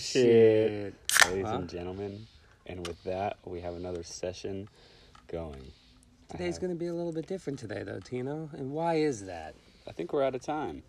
shit. Ladies and gentlemen, and with that, we have another session going. Today's going to be a little bit different today, though, Tino. And why is that? I think we're out of time.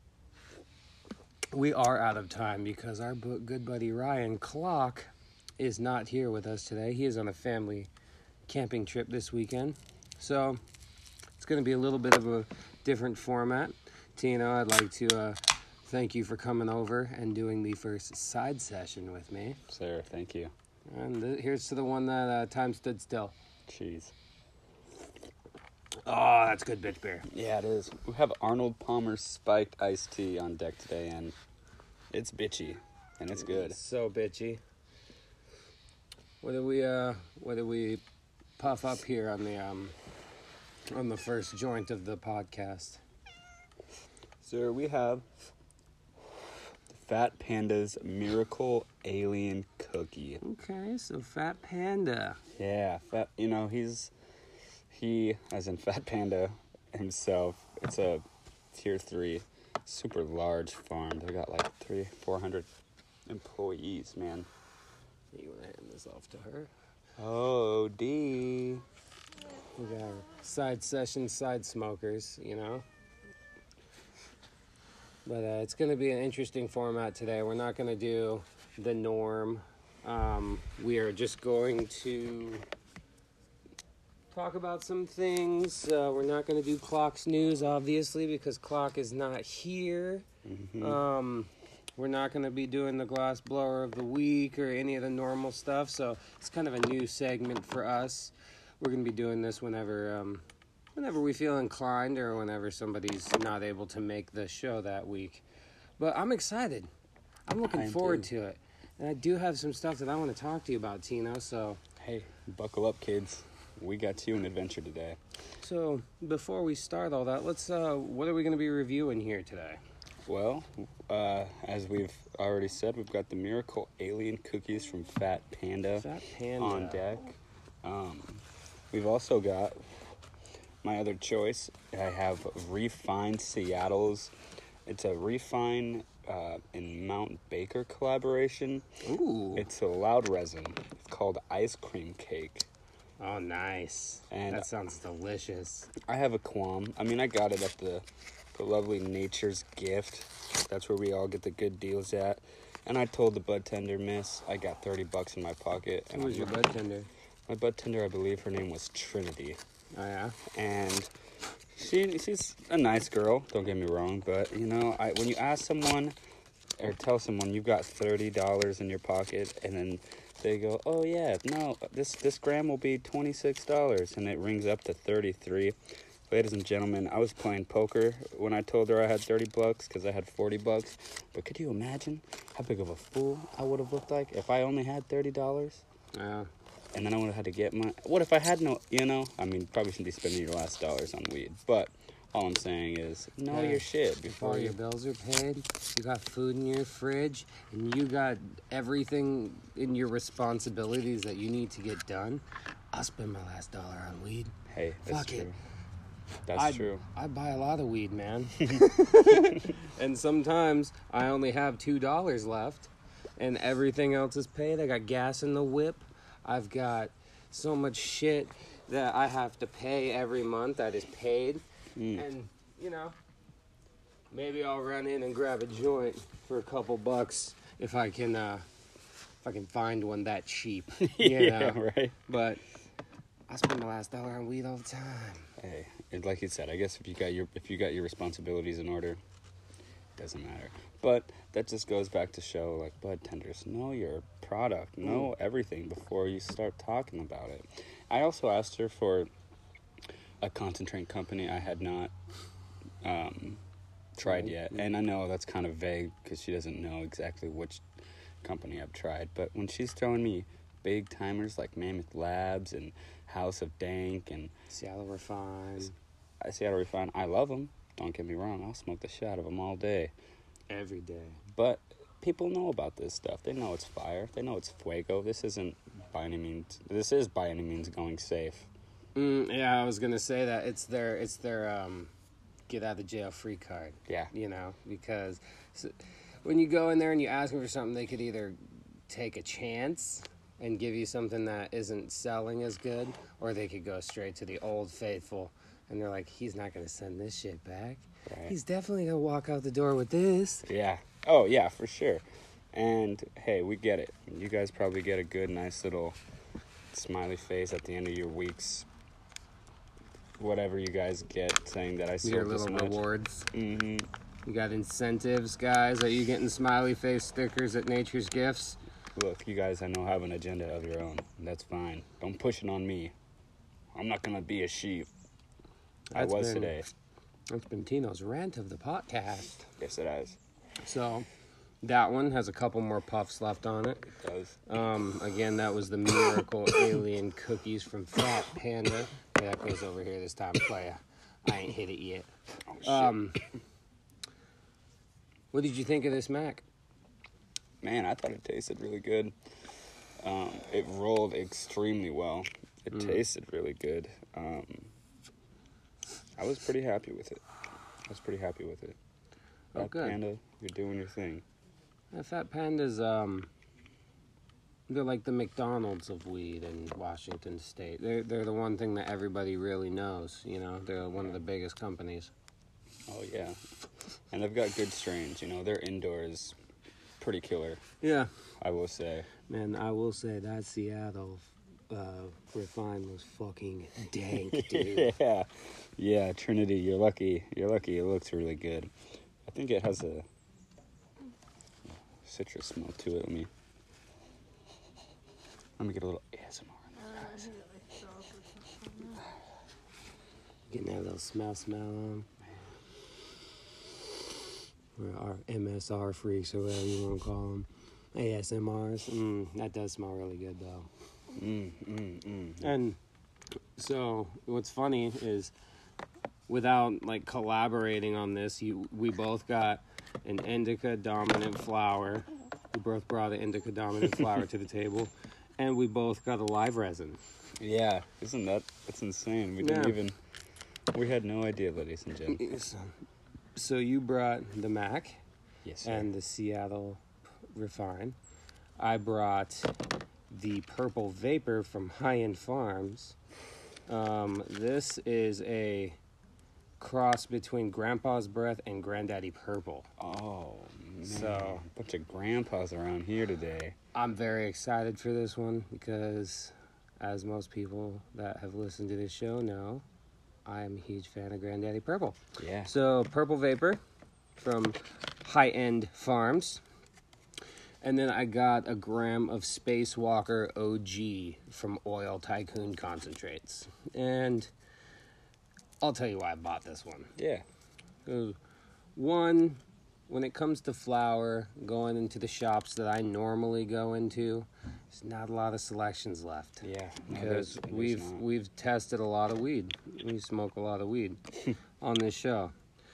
We are out of time because our good buddy Ryan Clock is not here with us today. He is on a family camping trip this weekend. So it's going to be a little bit of a different format. Tino, I'd like to thank you for coming over and doing the first side session with me. Sir, thank you. And here's to the one that time stood still. Cheese. Oh, that's good bitch beer. Yeah, it is. We have Arnold Palmer spiked iced tea on deck today, and it's bitchy, and it's good. It's so bitchy. What do we puff up here on the first joint of the podcast? Sir, we have Fat Panda's Miracle Alien Cookie. Okay, so Fat Panda. Yeah, he, as in Fat Panda himself, it's a tier 3, super large farm. They got like 300-400 employees, man. You want to hand this off to her? Oh, D. We got our side session, side smokers, you know. But it's going to be an interesting format today. We're not going to do the norm. We are just going to talk about some things. We're not going to do Clock's news, obviously, because Clock is not here. Mm-hmm. We're not going to be doing the glass blower of the week or any of the normal stuff, so it's kind of a new segment for us. We're going to be doing this whenever we feel inclined or whenever somebody's not able to make the show that week. But I'm excited. I'm looking forward to it. And I do have some stuff that I want to talk to you about, Tino, so... Hey, buckle up, kids. We got you an adventure today. So, before we start all that, let's, what are we going to be reviewing here today? Well, as we've already said, we've got the Miracle Alien Cookies from Fat Panda, on deck. We've also got my other choice. I have Refine Seattle's. It's a Refine and Mount Baker collaboration. Ooh. It's a loud resin. It's called Ice Cream Cake. Oh, nice. And that sounds delicious. I have a qualm. I mean, I got it at the lovely Nature's Gift. That's where we all get the good deals at. And I told the bud tender, miss, I got $30 in my pocket. Who was your bud tender? My bud tender, I believe her name was Trinity. Oh, yeah? And she's a nice girl, don't get me wrong. But, you know, when you ask someone or tell someone you've got $30 in your pocket, and then they go, oh, yeah, no, this gram will be $26, and it rings up to $33. Ladies and gentlemen, I was playing poker when I told her I had $30 because I had $40. But could you imagine how big of a fool I would have looked like if I only had $30? Yeah. And then I would have had to get what if I had no, I mean, probably shouldn't be spending your last dollars on weed. But all I'm saying is, know your shit before your bills are paid, you got food in your fridge, and you got everything in your responsibilities that you need to get done. I'll spend my last dollar on weed. Hey, that's Fuck true. it. That's true. I buy a lot of weed, man. And sometimes I only have $2 left, and everything else is paid. I got gas in the whip. I've got so much shit that I have to pay every month that is paid. And, maybe I'll run in and grab a joint for a couple bucks if I can find one that cheap. Yeah, right. But I spend my last dollar on weed all the time. Hey, like you said, I guess if you got your responsibilities in order, it doesn't matter. But that just goes back to show, like, bud tenders, know your product, know everything before you start talking about it. I also asked her for a concentrate company I had not tried yet, and I know that's kind of vague because she doesn't know exactly which company I've tried. But when she's throwing me big timers like Mammoth Labs and House of Dank and Seattle Refine, I love them. Don't get me wrong, I'll smoke the shit out of them all day. Every day. But people know about this stuff. They know it's fire. They know it's fuego. This is by any means going safe. Yeah, I was gonna say that it's their get out of jail free card. Yeah. Because when you go in there and you ask them for something, they could either take a chance and give you something that isn't selling as good, or they could go straight to the old faithful, and they're like, he's not going to send this shit back. Right. He's definitely going to walk out the door with this. Yeah. Oh, yeah, for sure. And, hey, we get it. You guys probably get a good, nice little smiley face at the end of your weeks. Whatever you guys get saying that I sold Your this little much. rewards. Mm-hmm. You got incentives, guys. Are you getting smiley face stickers at Nature's Gifts? Look, you guys, I know, have an agenda of your own. That's fine. Don't push it on me. I'm not going to be a sheep. I was today. That's been Tino's rant of the podcast. Yes, it has. So, that one has a couple more puffs left on it. It does. Again, that was the Miracle Alien Cookies from Fat Panda. Yeah, that goes over here this time, playa. I ain't hit it yet. Oh, shit. What did you think of this Mac? Man, I thought it tasted really good. It rolled extremely well. It tasted really good. I was pretty happy with it. Oh, Fat good. Panda, you're doing your thing. Fat Panda's, they're like the McDonald's of weed in Washington State. They're the one thing that everybody really knows, you know? They're one of the biggest companies. Oh, yeah. And they've got good strains, you know. Their indoor is pretty killer, Yeah. I will say. Man, I will say that Seattle Refine was fucking dank, dude. Yeah, Trinity, you're lucky. It looks really good. I think it has a citrus smell to it. Let me get a little ASMR on this, guys. Getting that little smell on. Or our MSR freaks, or whatever you want to call them. ASMRs. That does smell really good, though. And so, what's funny is, without like collaborating on this, we both got an indica dominant flower. We both brought an indica dominant flower to the table, and we both got a live resin. Yeah, that's insane. We had no idea, ladies and gentlemen. So you brought the Mac. Yes, sir. And the Seattle Refine. I brought the Purple Vapor from High End Farms. This is a cross between Grandpa's Breath and Granddaddy Purple. Oh, man. So, bunch of grandpas around here today. I'm very excited for this one because, as most people that have listened to this show know, I'm a huge fan of Granddaddy Purple. Yeah. So, Purple Vapor from High End Farms. And then I got a gram of Spacewalker OG from Oil Tycoon Concentrates. And I'll tell you why I bought this one. Yeah. One, when it comes to flower, going into the shops that I normally go into, there's not a lot of selections left. Yeah. Because we've tested a lot of weed. We smoke a lot of weed on this show.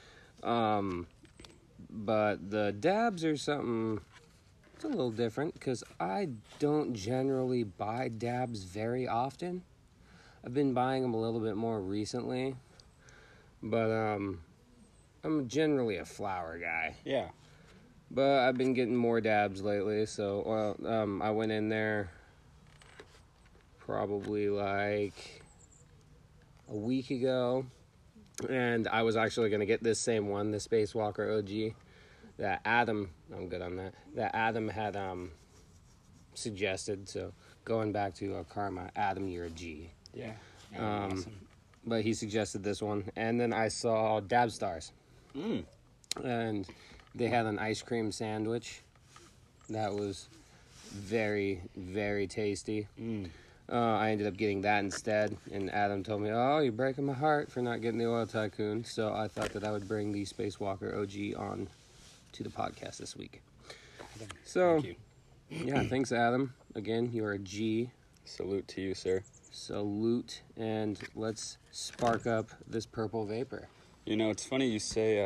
But the dabs are something... It's a little different because I don't generally buy dabs very often. I've been buying them a little bit more recently, but I'm generally a flower guy. Yeah. But I've been getting more dabs lately, so I went in there probably like a week ago, and I was actually going to get this same one, the Spacewalker OG. That Adam, I'm good on that Adam had suggested. So going back to Karma, Adam, you're a G. Yeah. Awesome. But he suggested this one, and then I saw Dab Stars, and they had an ice cream sandwich that was very, very tasty. I ended up getting that instead, and Adam told me, "Oh, you're breaking my heart for not getting the Oil Tycoon." So I thought that I would bring the Spacewalker OG on to the podcast this week. So, Thank you. Yeah, thanks, Adam. Again, you're a G. Salute to you, sir. Salute, and let's spark up this Purple Vapor. You know, it's funny you say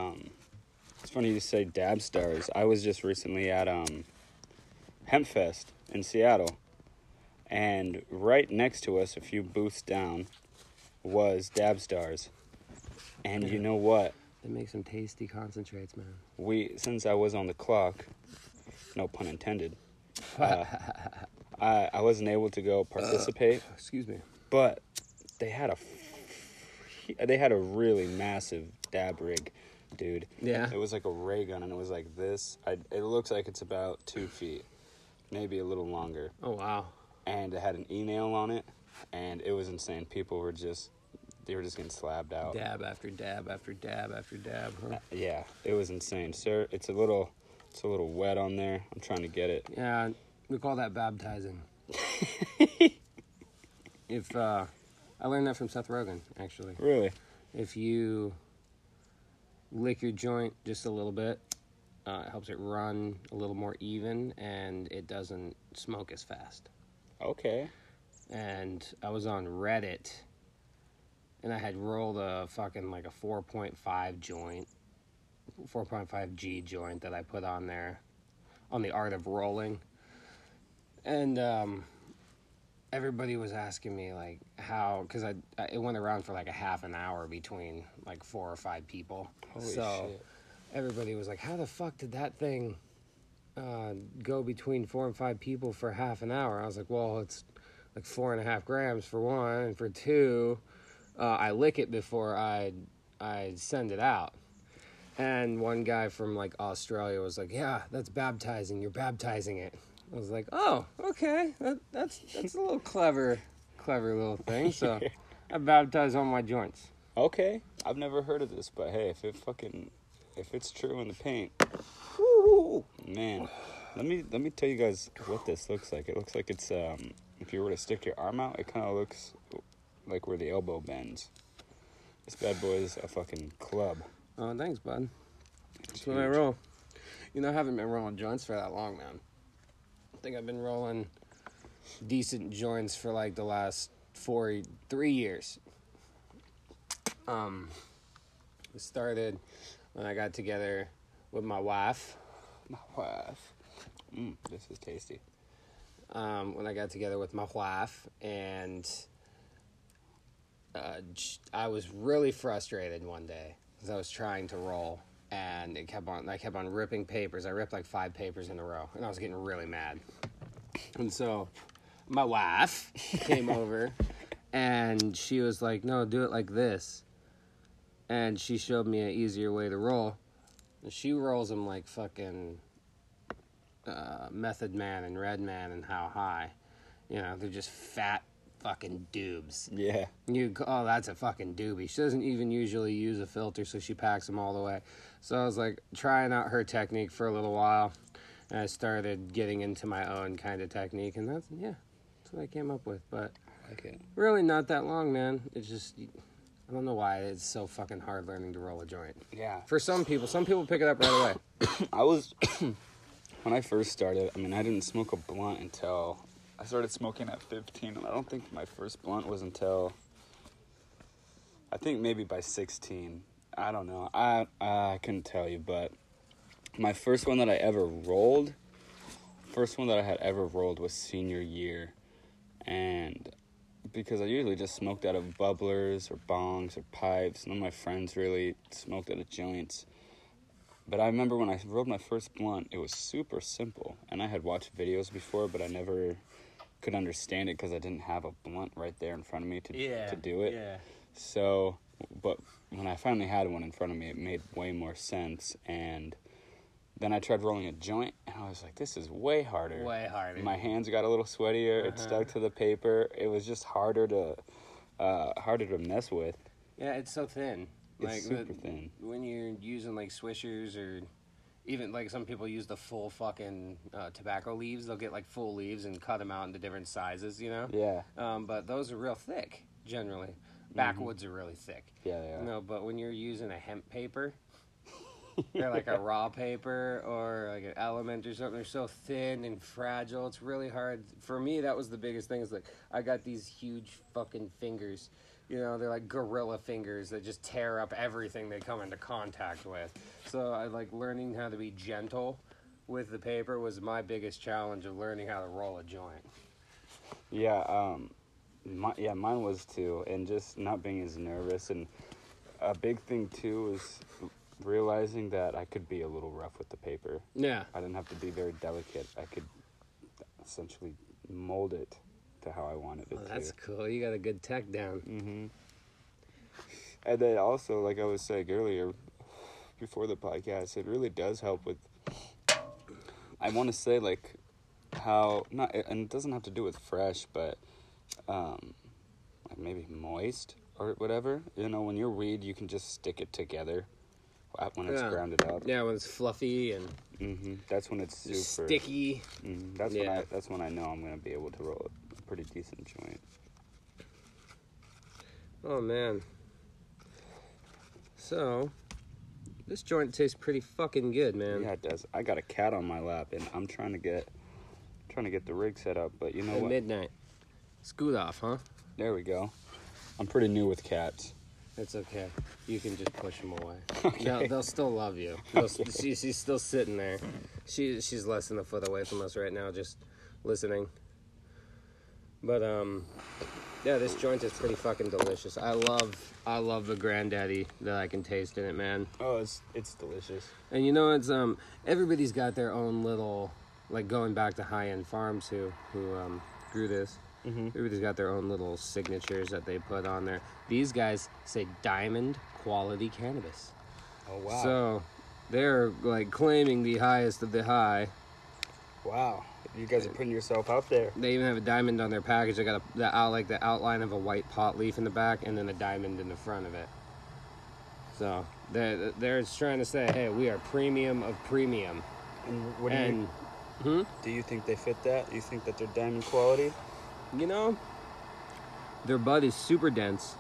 Dab Stars. I was just recently at Hempfest in Seattle, and right next to us, a few booths down, was Dab Stars. And you know what? They make some tasty concentrates, man. Since I was on the clock, no pun intended, I wasn't able to go participate. Excuse me. But they had a really massive dab rig, dude. Yeah. It was like a ray gun, and it was like this. It looks like it's about 2 feet, maybe a little longer. Oh, wow. And it had an e-nail on it, and it was insane. People were just getting slabbed out. Dab after dab after dab after dab. Huh? Yeah, it was insane, sir. It's a little wet on there. I'm trying to get it. Yeah, we call that baptizing. I learned that from Seth Rogen, actually. Really? If you lick your joint just a little bit, it helps it run a little more even, and it doesn't smoke as fast. Okay. And I was on Reddit, and I had rolled a fucking like a 4.5 joint, 4.5 G joint that I put on there, on the art of rolling. And everybody was asking me like how, because it went around for like a half an hour between like 4 or 5 people. Holy so shit. Everybody was like, how the fuck did that thing go between 4 and 5 people for half an hour? I was like, well, it's like 4.5 grams for one, and for two, I lick it before I send it out. And one guy from like Australia was like, yeah, that's baptizing. You're baptizing it. I was like, oh, okay. That's a little clever little thing. So I baptize all my joints. Okay. I've never heard of this, but hey, if it's true in the paint, woo, man. Let me tell you guys what this looks like. It looks like it's if you were to stick your arm out, it kind of looks like where the elbow bends. This bad boy is a fucking club. Oh, thanks, bud. That's what I roll. You know, I haven't been rolling joints for that long, man. I think I've been rolling decent joints for like the last 3 years. It started when I got together with my wife. This is tasty. When I got together with my wife, and I was really frustrated one day because I was trying to roll, and I kept on ripping papers. I ripped like 5 papers in a row, and I was getting really mad. And so my wife came over, and she was like, no, do it like this. And she showed me an easier way to roll. And she rolls them like fucking Method Man and Red Man and How High. You know, they're just fat fucking doobs. Yeah. Oh, that's a fucking doobie. She doesn't even usually use a filter, so she packs them all the way. So I was like trying out her technique for a little while, and I started getting into my own kind of technique, and that's what I came up with. But I like it. really not that long, man. It's just, I don't know why it's so fucking hard learning to roll a joint. Yeah. For some people pick it up right away. I was when I first started, I mean, I didn't smoke a blunt until I started smoking at 15, and I don't think my first blunt was until, I think maybe by 16. I don't know. I couldn't tell you, but my first one that I had ever rolled was senior year. And because I usually just smoked out of bubblers or bongs or pipes, none of my friends really smoked out of joints. But I remember when I rolled my first blunt, it was super simple. And I had watched videos before, but I never could understand it because I didn't have a blunt right there in front of me to do it. Yeah. So, but when I finally had one in front of me, it made way more sense. And then I tried rolling a joint, and I was like, this is way harder. Way harder. My hands got a little sweatier. It stuck to the paper. It was just harder to mess with. Yeah, it's so thin. It's super thin. When you're using like swishers, or even like some people use the full fucking tobacco leaves, they'll get like full leaves and cut them out into different sizes, you know? Yeah. But those are real thick, generally. Backwoods are really thick. Yeah, they are. You know, but when you're using a hemp paper, they're like a raw paper or like an element or something, they're so thin and fragile, it's really hard. For me, that was the biggest thing, is like I got these huge fucking fingers. You know, they're like gorilla fingers that just tear up everything they come into contact with. So I like learning how to be gentle with the paper was my biggest challenge of learning how to roll a joint. Yeah, mine was too, and just not being as nervous. And a big thing too is realizing that I could be a little rough with the paper. Yeah. I didn't have to be very delicate. I could essentially mold it to how I wanted it Oh, to. that's cool. You got a good tech down. Mm-hmm. And then also, like I was saying earlier, before the podcast, it really does help with, I want to say, like, how, not, and it doesn't have to do with fresh, but, like maybe moist or whatever. You know, when you read, you can just stick it together when it's grounded up. Yeah, when it's fluffy and That's when it's super sticky. That's when I know I'm going to be able to roll a pretty decent joint. Oh, man. So, this joint tastes pretty fucking good, man. Yeah, it does. I got a cat on my lap, and I'm trying to get the rig set up. But you know At what? midnight. Scoot off, huh? There we go. I'm pretty new with cats. It's okay. You can just push them away. Okay. They'll still love you. She's still sitting there. She's less than a foot away from us right now, just listening. But yeah, this joint is pretty fucking delicious. I love the granddaddy that I can taste in it, man. Oh, it's delicious. And you know, it's everybody's got their own little, like going back to high-end farms who grew this. Everybody's got their own little signatures that they put on there. These guys say diamond quality cannabis. Oh wow. So they're like claiming the highest of the high. Wow. You guys are putting yourself out there. They even have a diamond on their package. They got the outline of a white pot leaf in the back, and then a diamond in the front of it. So they're just trying to say, hey, we are premium of premium. And what do you think they fit that? You think that they're diamond quality? You know, their bud is super dense.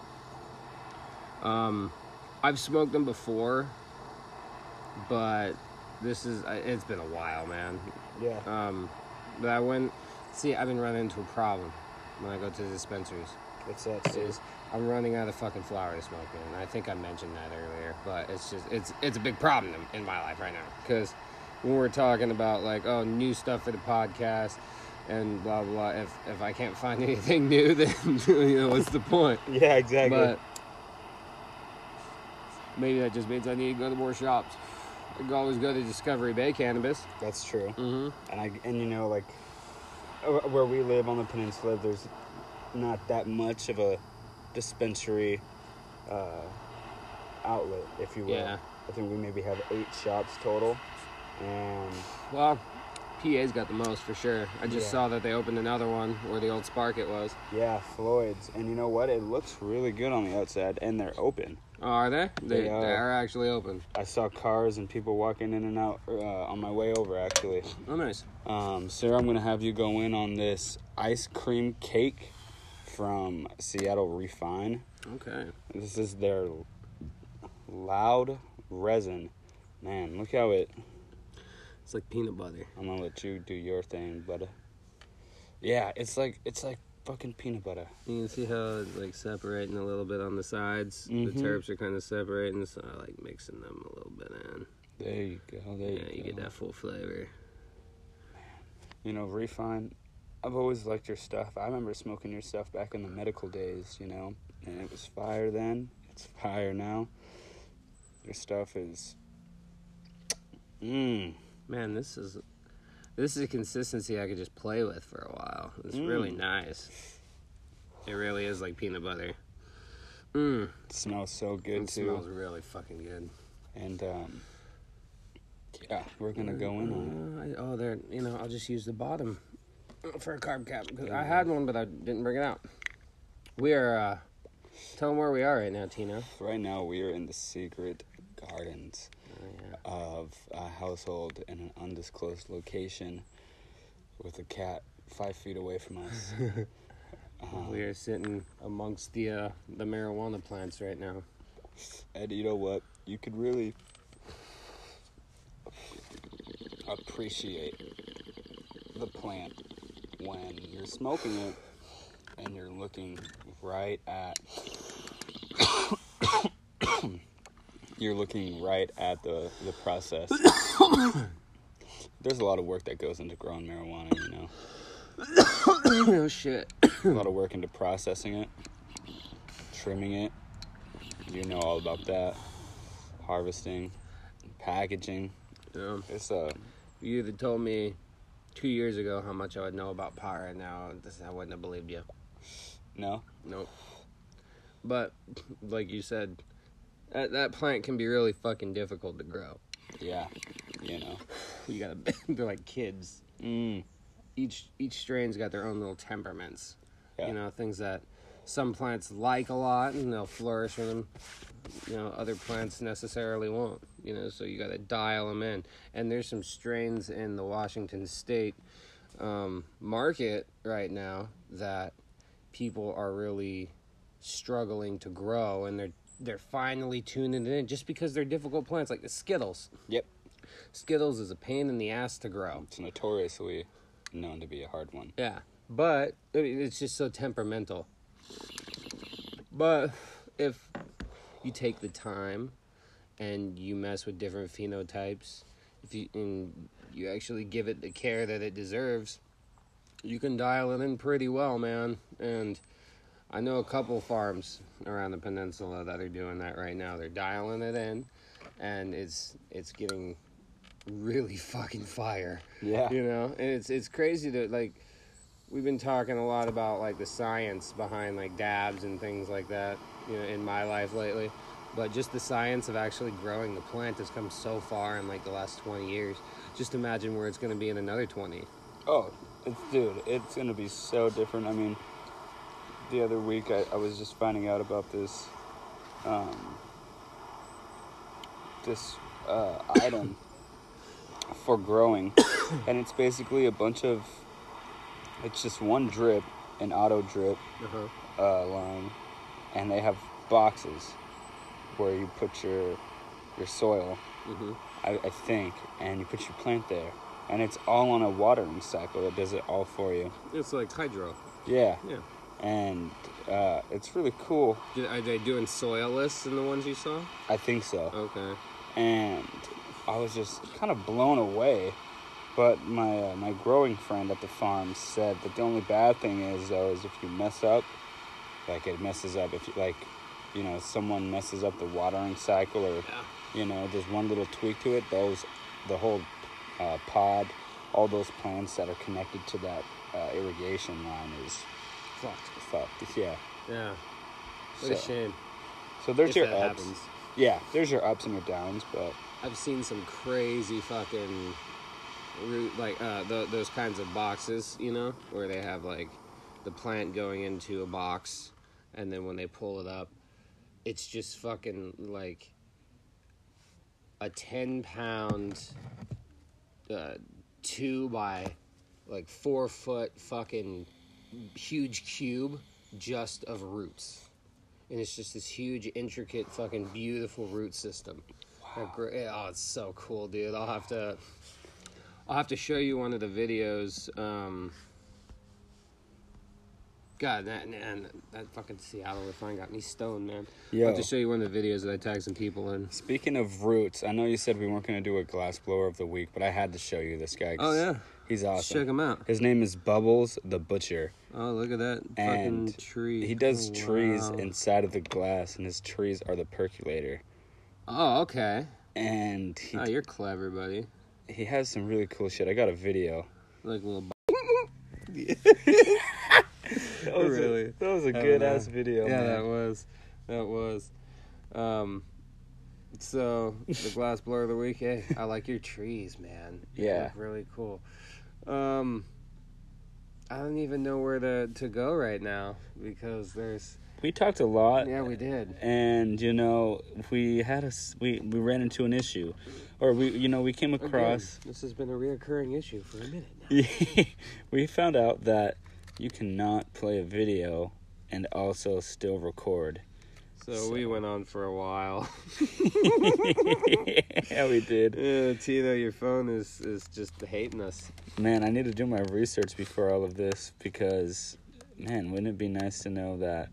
I've smoked them before, but it's been a while, man. Yeah. But I've been running into a problem when I go to the dispensaries. What's that? Is I'm running out of fucking flower to smoke, man. I think I mentioned that earlier, but it's a big problem in my life right now. Because when we're talking about like, oh, new stuff for the podcast and blah blah, if I can't find anything new, then you know what's the point? Yeah, exactly. But maybe that just means I need to go to more shops. I could always go to Discovery Bay Cannabis. That's true. Mm-hmm. And you know, like where we live on the peninsula, there's not that much of a dispensary outlet, if you will. Yeah. I think we maybe have 8 shops total. And Well, PA's got the most for sure. I just saw that they opened another one where the old Spark was. yeah, Floyd's. And you know what? It looks really good on the outside, and they're open. Oh, are they? They are. They're actually open. I saw cars and people walking in and out on my way over, actually. Oh, nice. Sarah, I'm going to have you go in on this ice cream cake from Seattle Refine. Okay. This is their loud resin. Man, look how It's like peanut butter. I'm going to let you do your thing, but yeah, it's like fucking peanut butter. You can see how it's like separating a little bit on the sides. Mhm. The terps are kind of separating, so I like mixing them a little bit in. There you go. You get that full flavor. You know, Refine, I've always liked your stuff. I remember smoking your stuff back in the medical days, you know, and it was fire then. It's fire now. Your stuff is... Man, this is a consistency I could just play with for a while. It's really nice. It really is like peanut butter. It smells so good, It too. smells really fucking good. And, yeah, we're going to go in on it. I'll just use the bottom for a carb cap. Because I had one, but I didn't bring it out. We are, tell them where we are right now, Tina. Right now, we are in the secret gardens of a household in an undisclosed location with a cat 5 feet away from us. We are sitting amongst the marijuana plants right now. And you know what? You could really appreciate the plant when you're smoking it and you're looking right at the process. There's a lot of work that goes into growing marijuana, you know. Oh shit. A lot of work into processing it, trimming it, You know all about that. Harvesting, packaging. It's You either told me 2 years ago how much I would know about pot right now. I wouldn't have believed you. No? Nope. But, like you said, that plant can be really fucking difficult to grow. Yeah. You know. You gotta, they're like kids. Each strain's got their own little temperaments. Yeah. You know, things that some plants like a lot and they'll flourish in them. You know, other plants necessarily won't. You know, so you gotta dial them in. And there's some strains in the Washington State market right now that people are really struggling to grow, and they're finally tuning it in just because they're difficult plants, like the Skittles. Yep. Skittles is a pain in the ass to grow. It's notoriously known to be a hard one. Yeah, but I mean, it's just so temperamental. But if you take the time and you mess with different phenotypes, and you actually give it the care that it deserves, you can dial it in pretty well, man. And I know a couple farms around the peninsula that are doing that right now. They're dialing it in, and it's getting really fucking fire. Yeah. You know, and it's crazy to, like, we've been talking a lot about, like, the science behind, like, dabs and things like that, you know, in my life lately. But just the science of actually growing the plant has come so far in, like, the last 20 years. Just imagine where it's going to be in another 20. Oh, it's going to be so different. I mean, the other week I was just finding out about this item for growing, and it's basically it's just one drip, an auto drip line, and they have boxes where you put your soil, I think, and you put your plant there, and it's all on a watering cycle that does it all for you. It's like hydro. Yeah. Yeah. And it's really cool. Are they doing soilless in the ones you saw? I think so. Okay. And I was just kind of blown away. But my growing friend at the farm said that the only bad thing is, though, is if you mess up, like it messes up. If you, like, you know, someone messes up the watering cycle, or you know, there's one little tweak to it, the whole pod, all those plants that are connected to that irrigation line is fucked. Yeah. Yeah. What a shame. So there's If your that ups. happens. Yeah, there's your ups and your downs, but I've seen some crazy fucking root, like those kinds of boxes, you know, where they have like the plant going into a box, and then when they pull it up, it's just fucking like a 10-pound 2 by like 4 foot fucking huge cube just of roots. And it's just this huge, intricate, fucking beautiful root system. Wow. Oh, it's so cool, dude. I'll have to show you one of the videos. God, that fucking Seattle refine got me stoned, man. Yo. I'll have to show you one of the videos that I tagged some people in. Speaking of roots, I know you said we weren't going to do a glass blower of the week, but I had to show you this guy. Oh, yeah. He's awesome. Check him out. His name is Bubbles the Butcher. Oh, look at that And fucking tree. he does Oh, trees wow. inside of the glass, and his trees are the percolator. Oh, okay. And You're clever, buddy. he has some really cool shit. I got a video. Like a little... That was Really? that was a good ass video. Yeah, man. that was. So the glass blower of the week. Hey, I like your trees, man. They Yeah. look really cool. I don't even know where to go right now because there's. We talked a lot. Yeah, we did. And you know, we ran into an issue, or we came across. Again, this has been a reoccurring issue for a minute now. We found out that you cannot play a video and also still record. So we went on for a while. Yeah, we did. Tito, your phone is just hating us. Man, I need to do my research before all of this because, man, wouldn't it be nice to know that?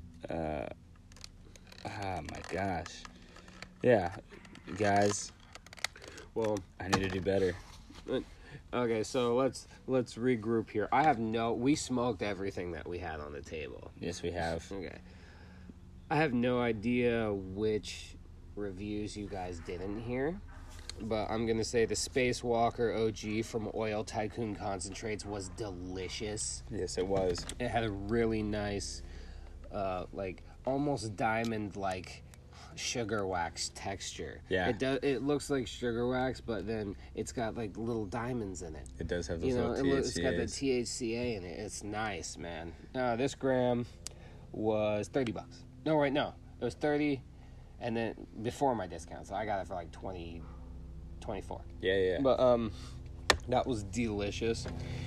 My gosh. Yeah, guys. Well, I need to do better. Okay, so let's regroup here. We smoked everything that we had on the table. Yes, we have. Okay. I have no idea which reviews you guys didn't hear, but I'm gonna say the Spacewalker OG from Oil Tycoon Concentrates was delicious. Yes, it was. It had a really nice, like almost diamond-like sugar wax texture. Yeah. It looks like sugar wax, but then it's got like little diamonds in it. It does have those You know, little it's got the THCAs. THCA in it. It's nice, man. This gram was $30. No, right, no, it was 30, and then before my discount, so I got it for like 20, 24. Yeah. But that was delicious.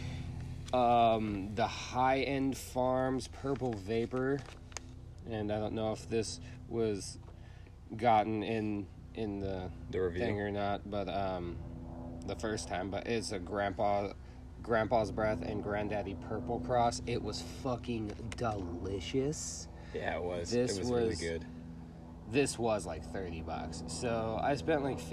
The High End Farms Purple Vapor, and I don't know if this was gotten in the review thing or not, but the first time, but it's a Grandpa's Breath and Granddaddy Purple Cross. It was fucking delicious. Yeah, it was. This It was really good. This was like $30. So I spent like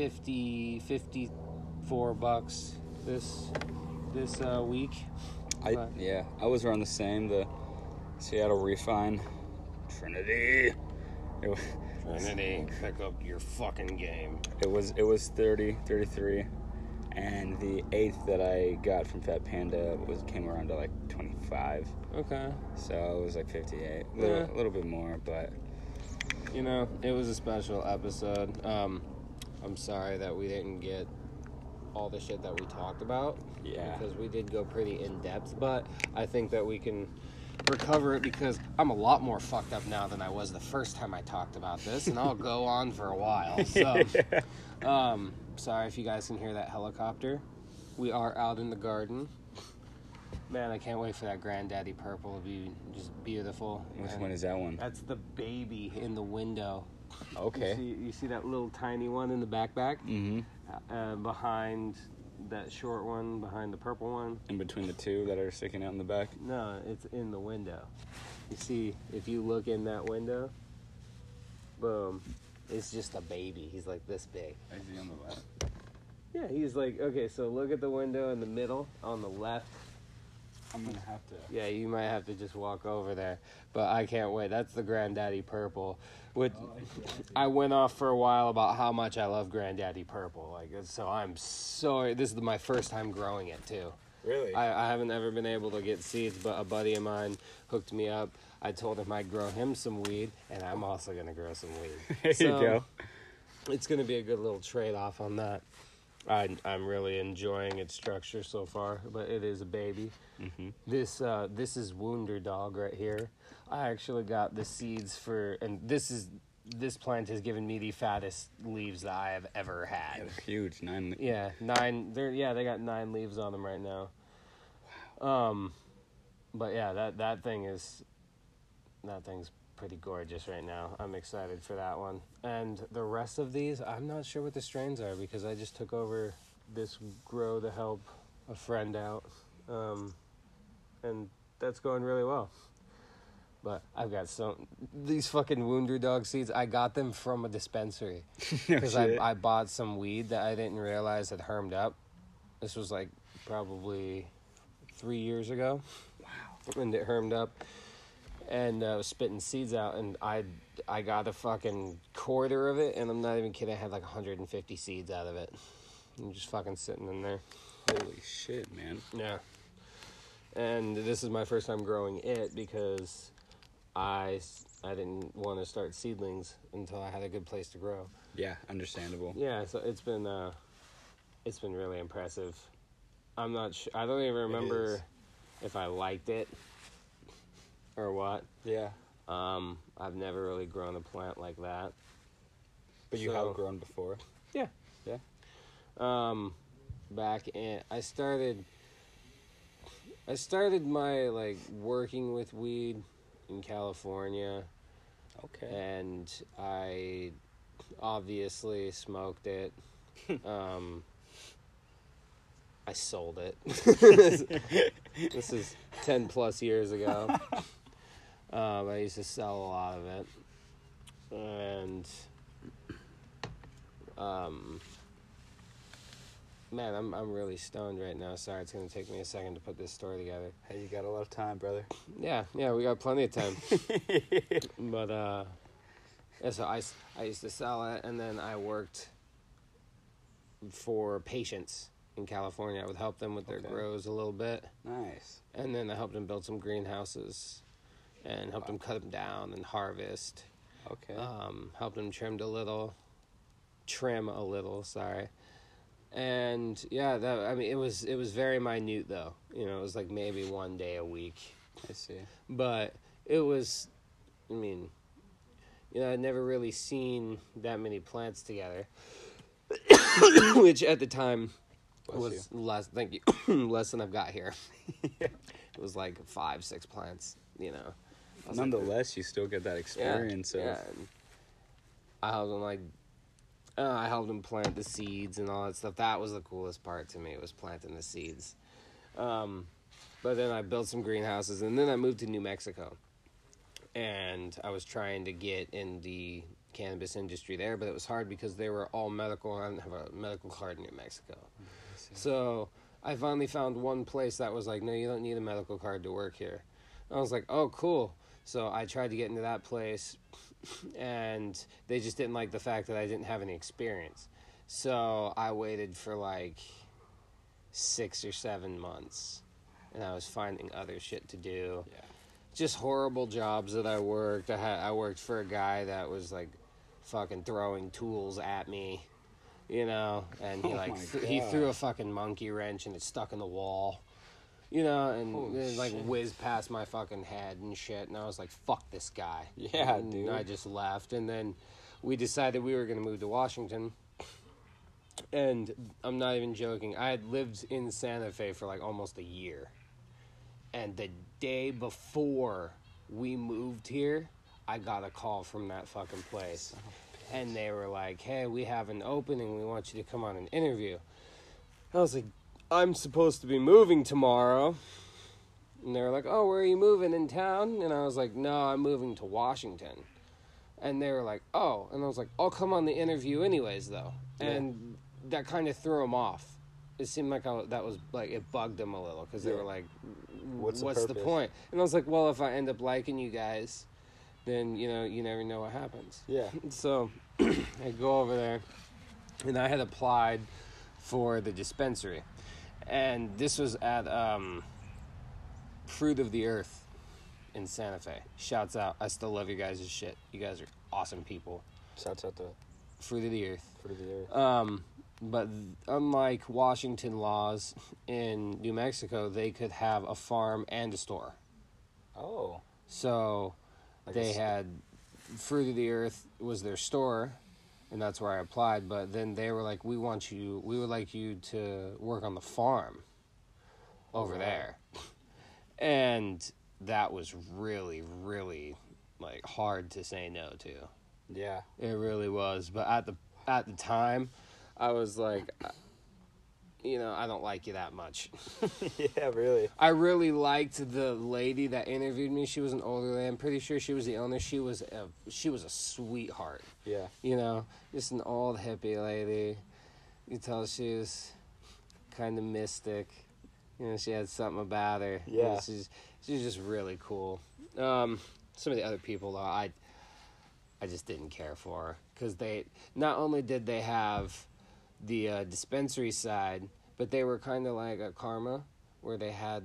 $54 this week. I was around the same. The Seattle Refine Trinity. Trinity, pick up your fucking game. It was 30, 33, and the eighth that I got from Fat Panda came around to like 25. Okay. So it was like 58, a little bit more, but you know, it was a special episode. I'm sorry that we didn't get all the shit that we talked about. Yeah. Because we did go pretty in depth, but I think that we can recover it because I'm a lot more fucked up now than I was the first time I talked about this, and I'll go on for a while. So, sorry if you guys can hear that helicopter. We are out in the garden. Man, I can't wait for that Granddaddy Purple to be just beautiful. Which one is that one? That's the baby in the window. Okay. You see that little tiny one in the backpack? Mm-hmm. Behind that short one, behind the purple one. In between the two that are sticking out in the back? No, it's in the window. You see, if you look in that window, boom, it's just a baby. He's like this big. Is he on the left? Yeah, he's like, okay, so look at the window in the middle, on the left. I'm going to have to. Yeah, you might have to just walk over there. But I can't wait. That's the Granddaddy Purple. Which I went off for a while about how much I love Granddaddy Purple. Like, so this is my first time growing it, too. Really? I haven't ever been able to get seeds, but a buddy of mine hooked me up. I told him I'd grow him some weed, and I'm also going to grow some weed. There you go. It's going to be a good little trade-off on that. I'm really enjoying its structure so far, but it is a baby. Mm-hmm. This is Wunder Dog right here. I actually got the seeds and this plant has given me the fattest leaves that I have ever had. They're huge. 9. Yeah, 9. They got 9 leaves on them right now. Wow. But yeah, that thing's pretty gorgeous right now. I'm excited for that one. And the rest of these, I'm not sure what the strains are because I just took over this grow to help a friend out. And that's going really well. But I've got these fucking Wunder Dog seeds, I got them from a dispensary. Because I bought some weed that I didn't realize had hermed up. This was like probably 3 years ago. Wow. And it hermed up. And was spitting seeds out, and I got a fucking quarter of it, and I'm not even kidding, I had like 150 seeds out of it. I'm just fucking sitting in there. Holy shit, man. Yeah. And this is my first time growing it because I didn't want to start seedlings until I had a good place to grow. Yeah, understandable. Yeah, so it's been really impressive. I'm not sure. I don't even remember if I liked it or what. Yeah. I've never really grown a plant like that. But you have grown before? Yeah. Yeah. I started my like working with weed in California. Okay. And I obviously smoked it. I sold it. This is 10 plus years ago. I used to sell a lot of it. And man, I'm really stoned right now. Sorry, it's gonna take me a second to put this story together. Hey, you got a lot of time, brother. Yeah, we got plenty of time. But And so I used to sell it, and then I worked for patients in California. I would help them with their grows a little bit. Nice. And then I helped them build some greenhouses and helped them cut them down and harvest. Okay. Helped them trim a little, sorry. And yeah, it was very minute though. You know, it was like maybe one day a week. I see. But it was, I mean, you know, I'd never really seen that many plants together, which at the time was less. Thank you, less than I've got here. It was like 5-6 plants. You know. Nonetheless, you still get that experience of. Yeah. I helped them I helped them plant the seeds and all that stuff. That was the coolest part to me, was planting the seeds. But then I built some greenhouses, and then I moved to New Mexico. And I was trying to get in the cannabis industry there, but it was hard because they were all medical. I didn't have a medical card in New Mexico. So I finally found one place that was like, no, you don't need a medical card to work here. I was like, oh, cool. So I tried to get into that place, and they just didn't like the fact that I didn't have any experience. So I waited for like 6 or 7 months, and I was finding other shit to do. Yeah. Just horrible jobs that I worked. I worked for a guy that was like fucking throwing tools at me, you know, and he threw a fucking monkey wrench and it stuck in the wall. You know, and it like whizzed past my fucking head and shit, and I was like, fuck this guy. Yeah, and dude. I just left, and then we decided we were going to move to Washington, and I'm not even joking, I had lived in Santa Fe for like almost a year, and the day before we moved here, I got a call from that fucking place, and they were like, hey, we have an opening, we want you to come on an interview. I was like, I'm supposed to be moving tomorrow. And they were like, oh, where are you moving, in town? And I was like, no, I'm moving to Washington. And they were like, oh. And I was like, I'll come on the interview anyways, though. Yeah. And that kind of threw them off. It seemed like that was like, it bugged them a little, because they were like, what's the point? And I was like, well, if I end up liking you guys, then, you know, you never know what happens. Yeah. So I go over there, and I had applied for the dispensary. And this was at Fruit of the Earth in Santa Fe. Shouts out. I still love you guys' shit. You guys are awesome people. Shouts out to Fruit of the Earth. Fruit of the Earth. But unlike Washington laws, in New Mexico, they could have a farm and a store. Oh. So they had Fruit of the Earth was their store, and that's where I applied. But then they were like, we would like you to work on the farm over there. And that was really, really like hard to say no to. Yeah. It really was. But at the time, I was like, you know, I don't like you that much. Yeah, really. I really liked the lady that interviewed me. She was an older lady. I'm pretty sure she was the owner. She was a sweetheart. Yeah. You know, just an old hippie lady. You tell she was kind of mystic. You know, she had something about her. Yeah. You know, she's just really cool. Some of the other people, though, I just didn't care for, because they not only did they have the dispensary side, but they were kind of like a Karma, where they had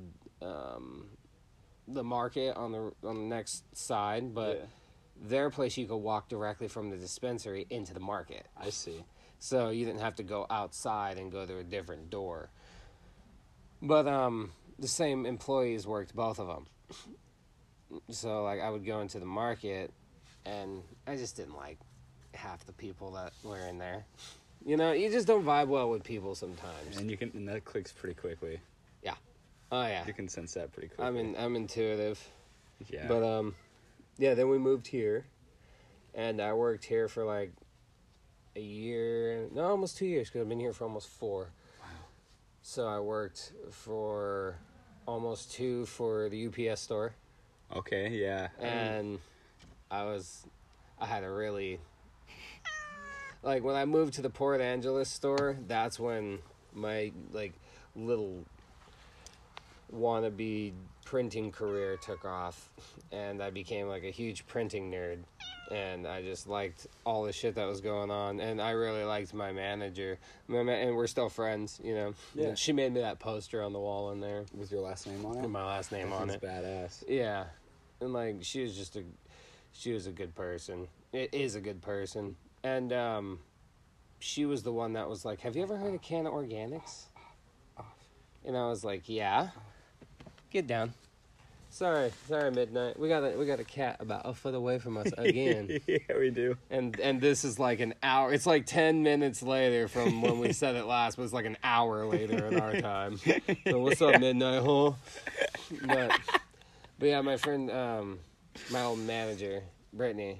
the market on the next side, but their place you could walk directly from the dispensary into the market. I see. So you didn't have to go outside and go to a different door. But the same employees worked both of them. So like I would go into the market, and I just didn't like half the people that were in there. You know, you just don't vibe well with people sometimes. And that clicks pretty quickly. Yeah. Oh yeah. You can sense that pretty quickly. I'm intuitive. Yeah. But yeah, then we moved here, and I worked here for like a year, no, almost 2 years, because I've been here for almost 4. Wow. So I worked for almost 2 for the UPS store. Okay, yeah. And I had a really, like, when I moved to the Port Angeles store, that's when my, like, little wannabe printing career took off, and I became like a huge printing nerd, and I just liked all the shit that was going on, and I really liked my manager, and we're still friends, you know. Yeah. And she made me that poster on the wall in there With your last name on it? with my last name on it. Badass. Yeah, and like she was a good person. It is a good person, and she was the one that was like, "Have you ever heard of Canna Organics?" And I was like, "Yeah." Get down. Sorry, Midnight. We got a cat about a foot away from us again. Yeah, we do. And this is like an hour. It's like 10 minutes later from when we said it last, but it's like an hour later in our time. So what's up, Midnight Hole? But yeah, my friend, my old manager, Brittany,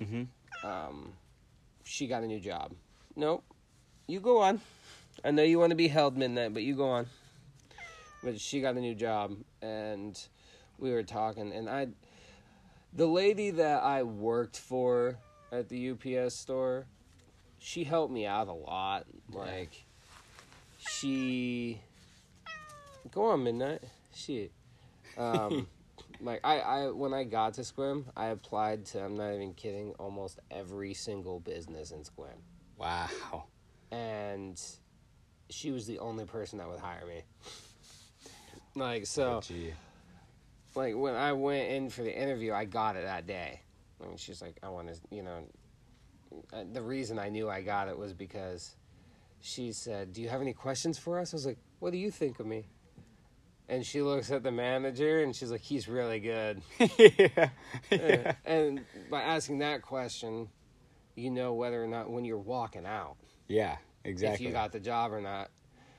she got a new job. Nope. You go on. I know you want to be held, Midnight, but you go on. But she got a new job, and we were talking, and the lady that I worked for at the UPS store, she helped me out a lot. Like, go on, Midnight. Shit. Like, I when I got to Squim, I applied to, I'm not even kidding, almost every single business in Squim. Wow. And she was the only person that would hire me. Like, so, like, when I went in for the interview, I got it that day. I mean, she's like, I want to, you know, the reason I knew I got it was because she said, do you have any questions for us? I was like, what do you think of me? And she looks at the manager, and she's like, he's really good. Yeah. And by asking that question, you know whether or not when you're walking out. Yeah, exactly. If you got the job or not.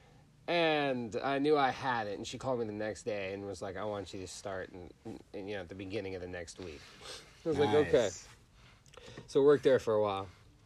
And I knew I had it, and she called me the next day and was like, I want you to start and you know, at the beginning of the next week. I was like, okay. So worked there for a while.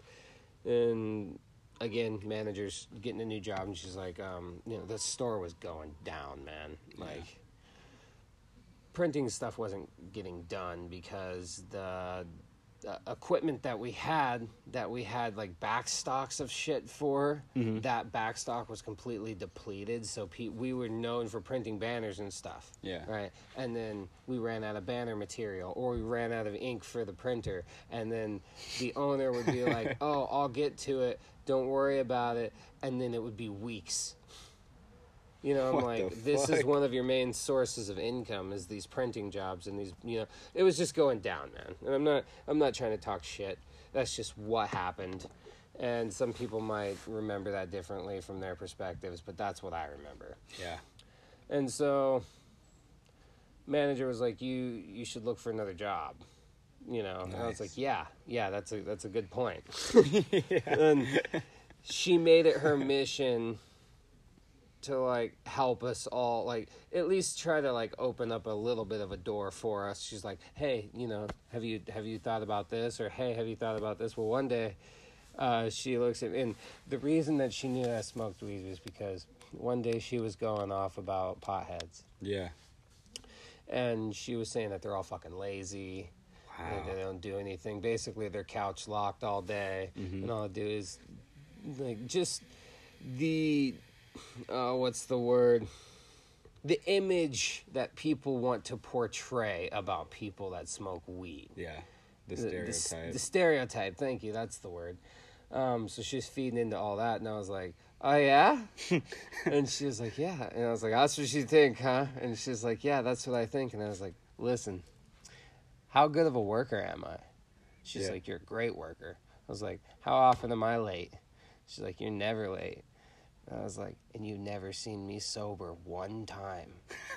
And again, manager's getting a new job, and she's like, you know, the store was going down, man. Like, printing stuff wasn't getting done because the equipment that we had like backstocks of shit for, that backstock was completely depleted, so we were known for printing banners and stuff. Yeah. Right? And then we ran out of banner material, or we ran out of ink for the printer, and then the owner would be like, oh, I'll get to it, don't worry about it, and then it would be weeks. You know, I'm like, this is one of your main sources of income is these printing jobs, and these, you know, it was just going down, man. And I'm not trying to talk shit. That's just what happened. And some people might remember that differently from their perspectives, but that's what I remember. Yeah. And so manager was like, you should look for another job. You know, nice. And I was like, yeah, that's a good point. Yeah. And she made it her mission to like help us all, like at least try to like open up a little bit of a door for us. She's like, hey, you know, have you thought about this? Or hey, have you thought about this? Well, one day she looks at me, and the reason that she knew I smoked weed was because one day she was going off about potheads. Yeah. And she was saying that they're all fucking lazy. Wow. They don't do anything. Basically, they're couch locked all day, and all they do is like just the what's the word? The image that people want to portray about people that smoke weed. Yeah, the stereotype. The stereotype, thank you, that's the word. So she's feeding into all that, and I was like, oh, yeah? And she was like, yeah. And I was like, that's what you think, huh? And she's like, yeah, that's what I think. And I was like, listen, how good of a worker am I? She's like, you're a great worker. I was like, how often am I late? She's like, you're never late. I was like, and you've never seen me sober one time.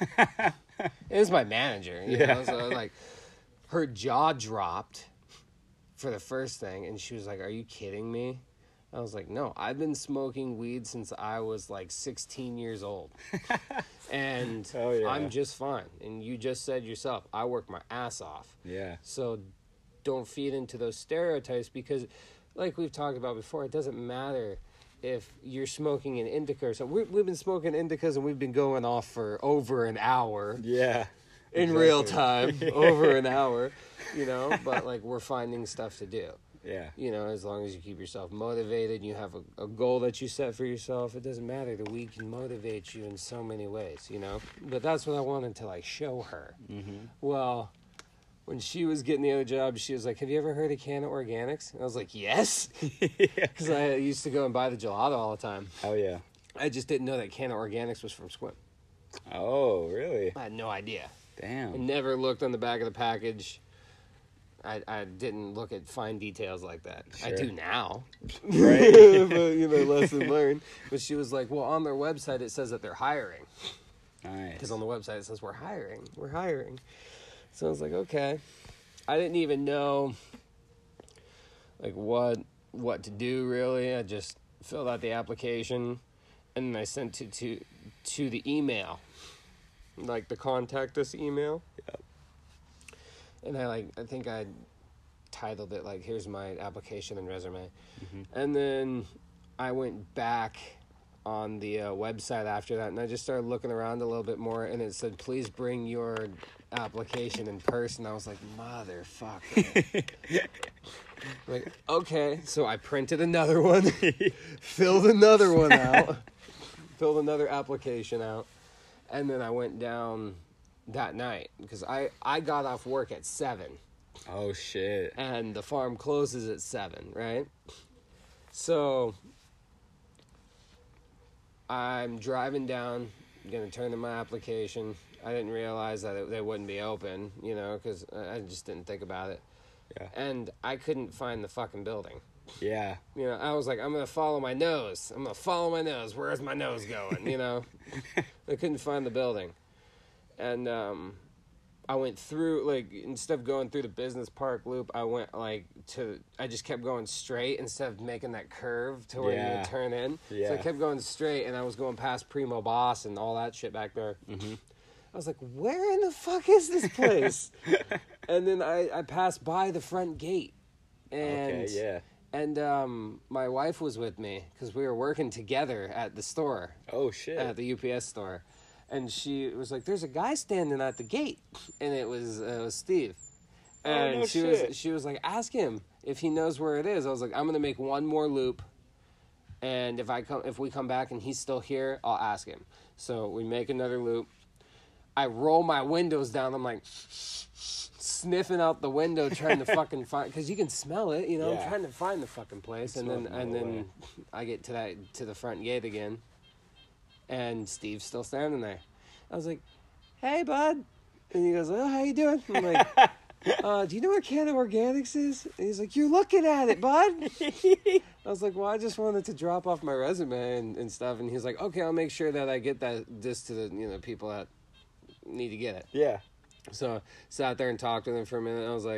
It was my manager. You know? So like, her jaw dropped for the first thing, and she was like, are you kidding me? I was like, no, I've been smoking weed since I was like 16 years old. And I'm just fine. And you just said yourself, I work my ass off. Yeah. So don't feed into those stereotypes, because like we've talked about before, it doesn't matter if you're smoking an indica or something. We've been smoking indicas, and we've been going off for over an hour. Yeah. In real time, over an hour, you know, but like we're finding stuff to do. Yeah. You know, as long as you keep yourself motivated, you have a goal that you set for yourself, it doesn't matter. The weed can motivate you in so many ways, you know? But that's what I wanted to, like, show her. Mm-hmm. Well, when she was getting the other job, she was like, have you ever heard of Canna Organics? And I was like, yes. Because I used to go and buy the gelato all the time. Hell yeah. I just didn't know that Canna Organics was from Squim. Oh, really? I had no idea. I Damn. never looked on the back of the package. I didn't look at fine details like that. I Sure. do now. Right. But, you know, lesson learned. But she was like, well, on their website it says that they're hiring. Nice. Because on the website it says we're hiring. So I was like, okay. I didn't even know, like, what to do, really. I just filled out the application, and then I sent it to the email, like the contact us email. Yep. And I think I titled it, like, here's my application and resume. Mm-hmm. And then I went back on the website after that, and I just started looking around a little bit more, and it said, please bring your application in person. I was like, motherfucker. Like, okay. So I printed another one, filled another one out, filled another application out, and then I went down that night, because I got off work at 7. Oh, shit. And the farm closes at 7, right? So I'm driving down, going to turn in my application. I didn't realize that they wouldn't be open, you know, because I just didn't think about it. Yeah. And I couldn't find the fucking building. Yeah. You know, I was like, I'm going to follow my nose. Where's my nose going, you know? I couldn't find the building. And I went through, like, instead of going through the business park loop, I just kept going straight instead of making that curve to where you would turn in. Yeah. So I kept going straight, and I was going past Primo Boss and all that shit back there. Mm-hmm. I was like, where in the fuck is this place? And then I passed by the front gate. And, Okay, yeah. And my wife was with me because we were working together at the store, Oh, shit. at the UPS store. And she was like, there's a guy standing at the gate. And it was Steve. And Oh, no shit. she was like, ask him if he knows where it is. I was like, I'm going to make one more loop. And if we come back and he's still here, I'll ask him. So we make another loop. I roll my windows down. I'm like sniffing out the window, trying to fucking find, because you can smell it, you know. Yeah. I'm trying to find the fucking place, and then I get to the front gate again, and Steve's still standing there. I was like, "Hey, bud," and he goes, "Oh, how you doing?" I'm like, "Do you know where Canna Organics is?" And he's like, "You're looking at it, bud." I was like, well, I just wanted to drop off my resume and stuff, and he's like, "Okay, I'll make sure that I get this to the people that need to get it." Yeah. So sat there and talked with him for a minute. I was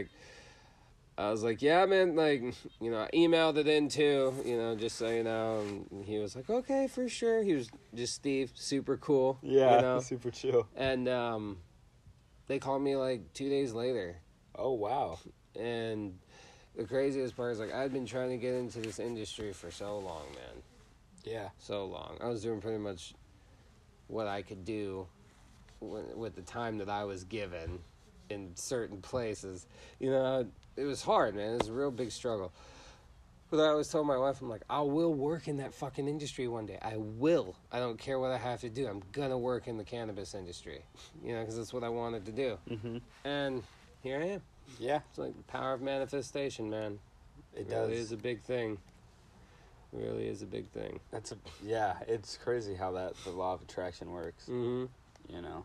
like, yeah, man, like, you know, I emailed it in too, you know, just so you know. And he was like, okay, for sure. He was just Steve, super cool. Yeah. You know? Super chill. And they called me like 2 days later. Oh, wow. And the craziest part is, like, I'd been trying to get into this industry for so long, man. Yeah. So long. I was doing pretty much what I could do with the time that I was given in certain places. You know, it was hard, man. It was a real big struggle. But I always told my wife, I'm like, I will work in that fucking industry one day. I will. I don't care what I have to do. I'm going to work in the cannabis industry. You know, because that's what I wanted to do. Mm-hmm. And here I am. Yeah. It's like the power of manifestation, man. It really does. is a big thing. Really is a big thing. Yeah, it's crazy how the law of attraction works. Mm-hmm. You know,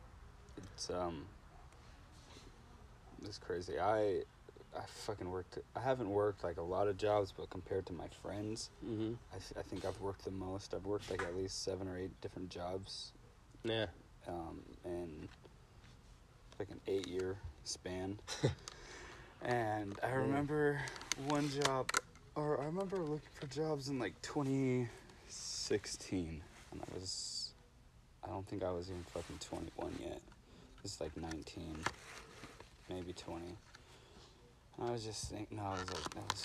it's crazy. I fucking worked. I haven't worked like a lot of jobs, but compared to my friends, Mm-hmm. I think I've worked the most. I've worked like at least 7 or 8 different jobs, Yeah. in like an 8-year span. And I remember one job, or I remember looking for jobs in like 2016, and I don't think I was even fucking 21 yet. It's like 19, maybe 20. And I was just thinking, I was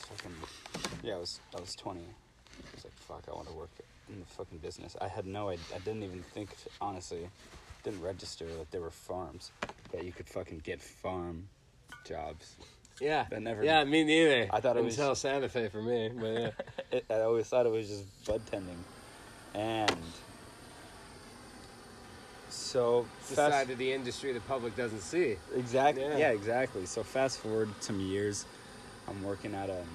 20. I was like, fuck, I want to work in the fucking business. I didn't even think, honestly, didn't register that there were farms, that you could fucking get farm jobs. Yeah. That never. Yeah, me neither. I thought it was- until Santa Fe for me, but yeah. I always thought it was just bud tending, and so It's the side of the industry the public doesn't see. Exactly. Yeah. Yeah, exactly. So fast forward some years, I'm working at a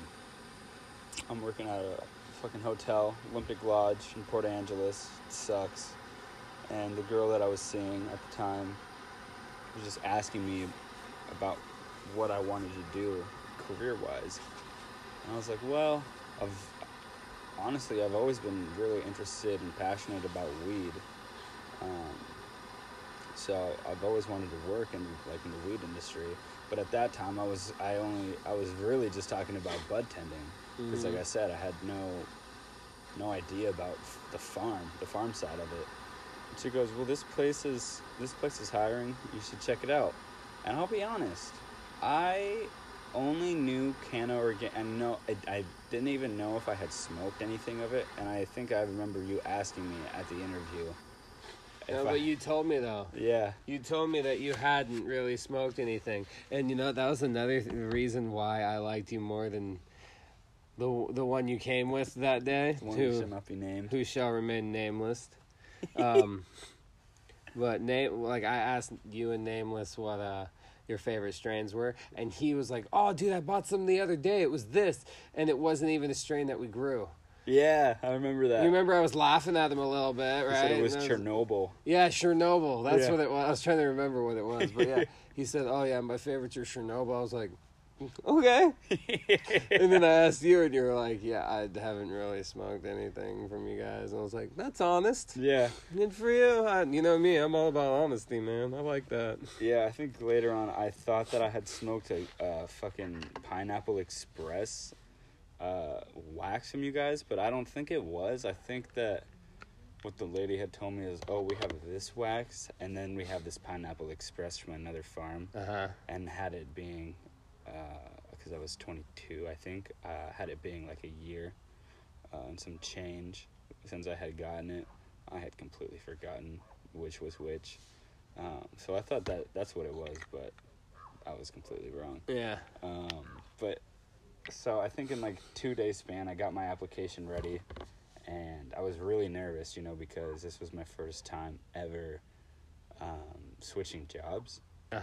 fucking hotel, Olympic Lodge in Port Angeles. It sucks. And the girl that I was seeing at the time was just asking me about what I wanted to do career-wise. And I was like, well, I've always been really interested and passionate about weed. So I've always wanted to work in the weed industry, but at that time I was really just talking about bud tending, because like I said, I had no idea about the farm side of it. And she goes, well, this place is hiring. You should check it out. And I'll be honest, I only knew Canna Organic, and I didn't even know if I had smoked anything of it. And I think I remember you asking me at the interview. No, but you told me though. Yeah. You told me that you hadn't really smoked anything, and that was another reason why I liked you more than the one you came with that day. One who shall not be named. Who shall remain nameless. But I asked you and Nameless what your favorite strains were, and he was like, "Oh, dude, I bought some the other day. It was this, and it wasn't even a strain that we grew." Yeah, I remember that. You remember I was laughing at him a little bit, right? He said it was Chernobyl. Yeah, Chernobyl. That's Yeah. what it was. I was trying to remember what it was, but yeah, he said, "Oh yeah, my favorite's your Chernobyl." I was like, "Okay." And then I asked you, and you were like, "Yeah, I haven't really smoked anything from you guys." And I was like, "That's honest." Yeah. Good for you. You know me, I'm all about honesty, man. I like that. Yeah, I think later on I thought that I had smoked a fucking Pineapple Express wax from you guys, but I don't think it was. I think that what the lady had told me is, oh, we have this wax, and then we have this Pineapple Express from another farm, and had it being, because I was 22, I think, had it being like a year and some change since I had gotten it. I had completely forgotten which was which, so I thought that's what it was, but I was completely wrong. Yeah. But so I think in like 2 days span, I got my application ready, and I was really nervous, because this was my first time ever switching jobs.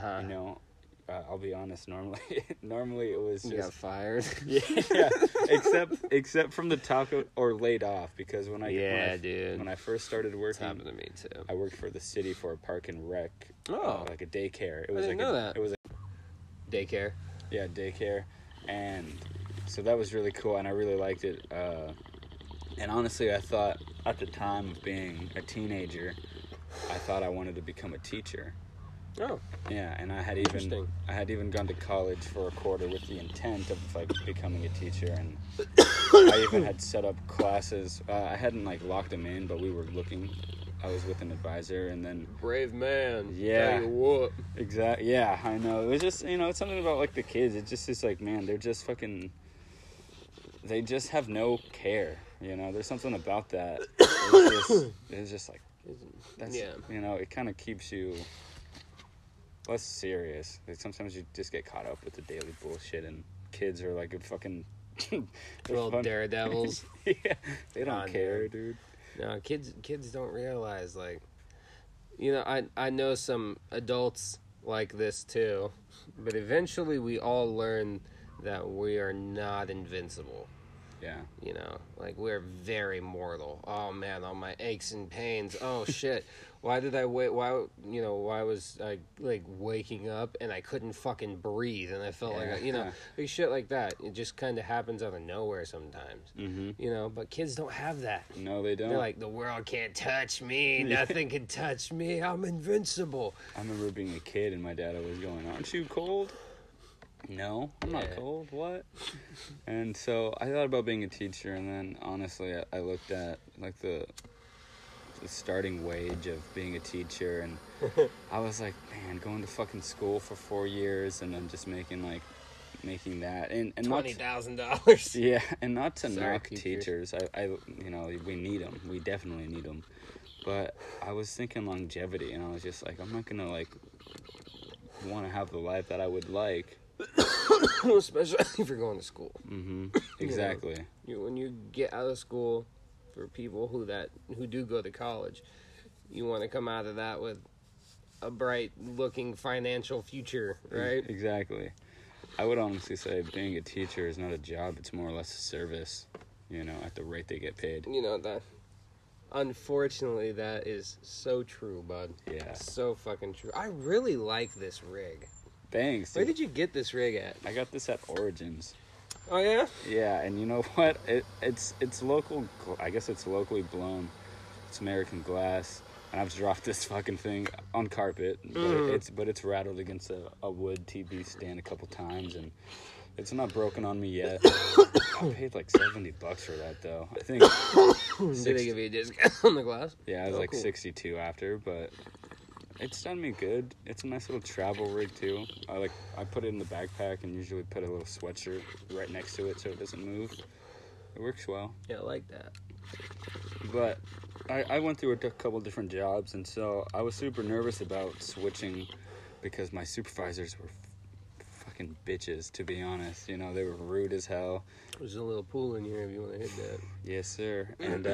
I'll be honest. Normally it was just You got fired. yeah, except from the taco or laid off, because when I first started working, It's happened to me too. I worked for the city for a park and rec, Oh. like a daycare. It I was didn't like know that. It was Daycare. yeah, daycare, and so that was really cool, and I really liked it. And honestly, I thought at the time of being a teenager, I thought I wanted to become a teacher. Oh. Yeah, and I had Interesting. even gone to college for a quarter with the intent of like becoming a teacher, and I even had set up classes. I hadn't like locked them in, but we were looking. I was with an advisor, and then Brave man. Yeah. Tell you what. exactly. Yeah, I know. It was just it's something about like the kids. It just is like, man, they're just fucking. They just have no care. There's something about that. It's just like that's Yeah. it kind of keeps you less serious. Like sometimes you just get caught up with the daily bullshit, and kids are like a fucking Little fun. daredevils. Yeah, they don't Oh, care, dude. No, kids don't realize, like, I know some adults like this too, but eventually we all learn that we are not invincible. Yeah. Like, we're very mortal. Oh man, all my aches and pains. Oh shit. Why did I wait? Why was I like waking up and I couldn't fucking breathe, and I felt like like shit like that. It just kind of happens out of nowhere sometimes. Mm-hmm. But kids don't have that. No, they don't. They're like, the world can't touch me. Nothing can touch me. I'm invincible. I remember being a kid and my dad always going, "Aren't you cold?" No, I'm not cold. What? And so I thought about being a teacher, and then honestly, I looked at like the starting wage of being a teacher, and I was like, man, going to fucking school for 4 years and then just making that and $20,000. Yeah, and not to Sorry, knock teachers. I we need them. We definitely need them. But I was thinking longevity, and I was just like, I'm not gonna like want to have the life that I would like especially if you're going to school. Mm-hmm. Exactly. When you get out of school, for people who do go to college, you want to come out of that with a bright-looking financial future, right? Exactly. I would honestly say being a teacher is not a job; it's more or less a service. At the rate they get paid. That. Unfortunately, that is so true, bud. Yeah. So fucking true. I really like this rig. Thanks. Where did you get this rig at? I got this at Origins. Oh yeah. Yeah, and you know what? It's local. I guess it's locally blown. It's American glass, and I've dropped this fucking thing on carpet, but it's rattled against a wood TV stand a couple times, and it's not broken on me yet. I paid like $70 for that though. I think. Did they give you a discount on the glass? Yeah, it was cool. 62 after, but it's done me good. It's a nice little travel rig too. I put it in the backpack and usually put a little sweatshirt right next to it so it doesn't move. It works well. Yeah, I like that. But I went through a couple different jobs, and so I was super nervous about switching because my supervisors were fucking bitches, to be honest. They were rude as hell. There's a little pool in here if you want to hit that. Yes, sir. And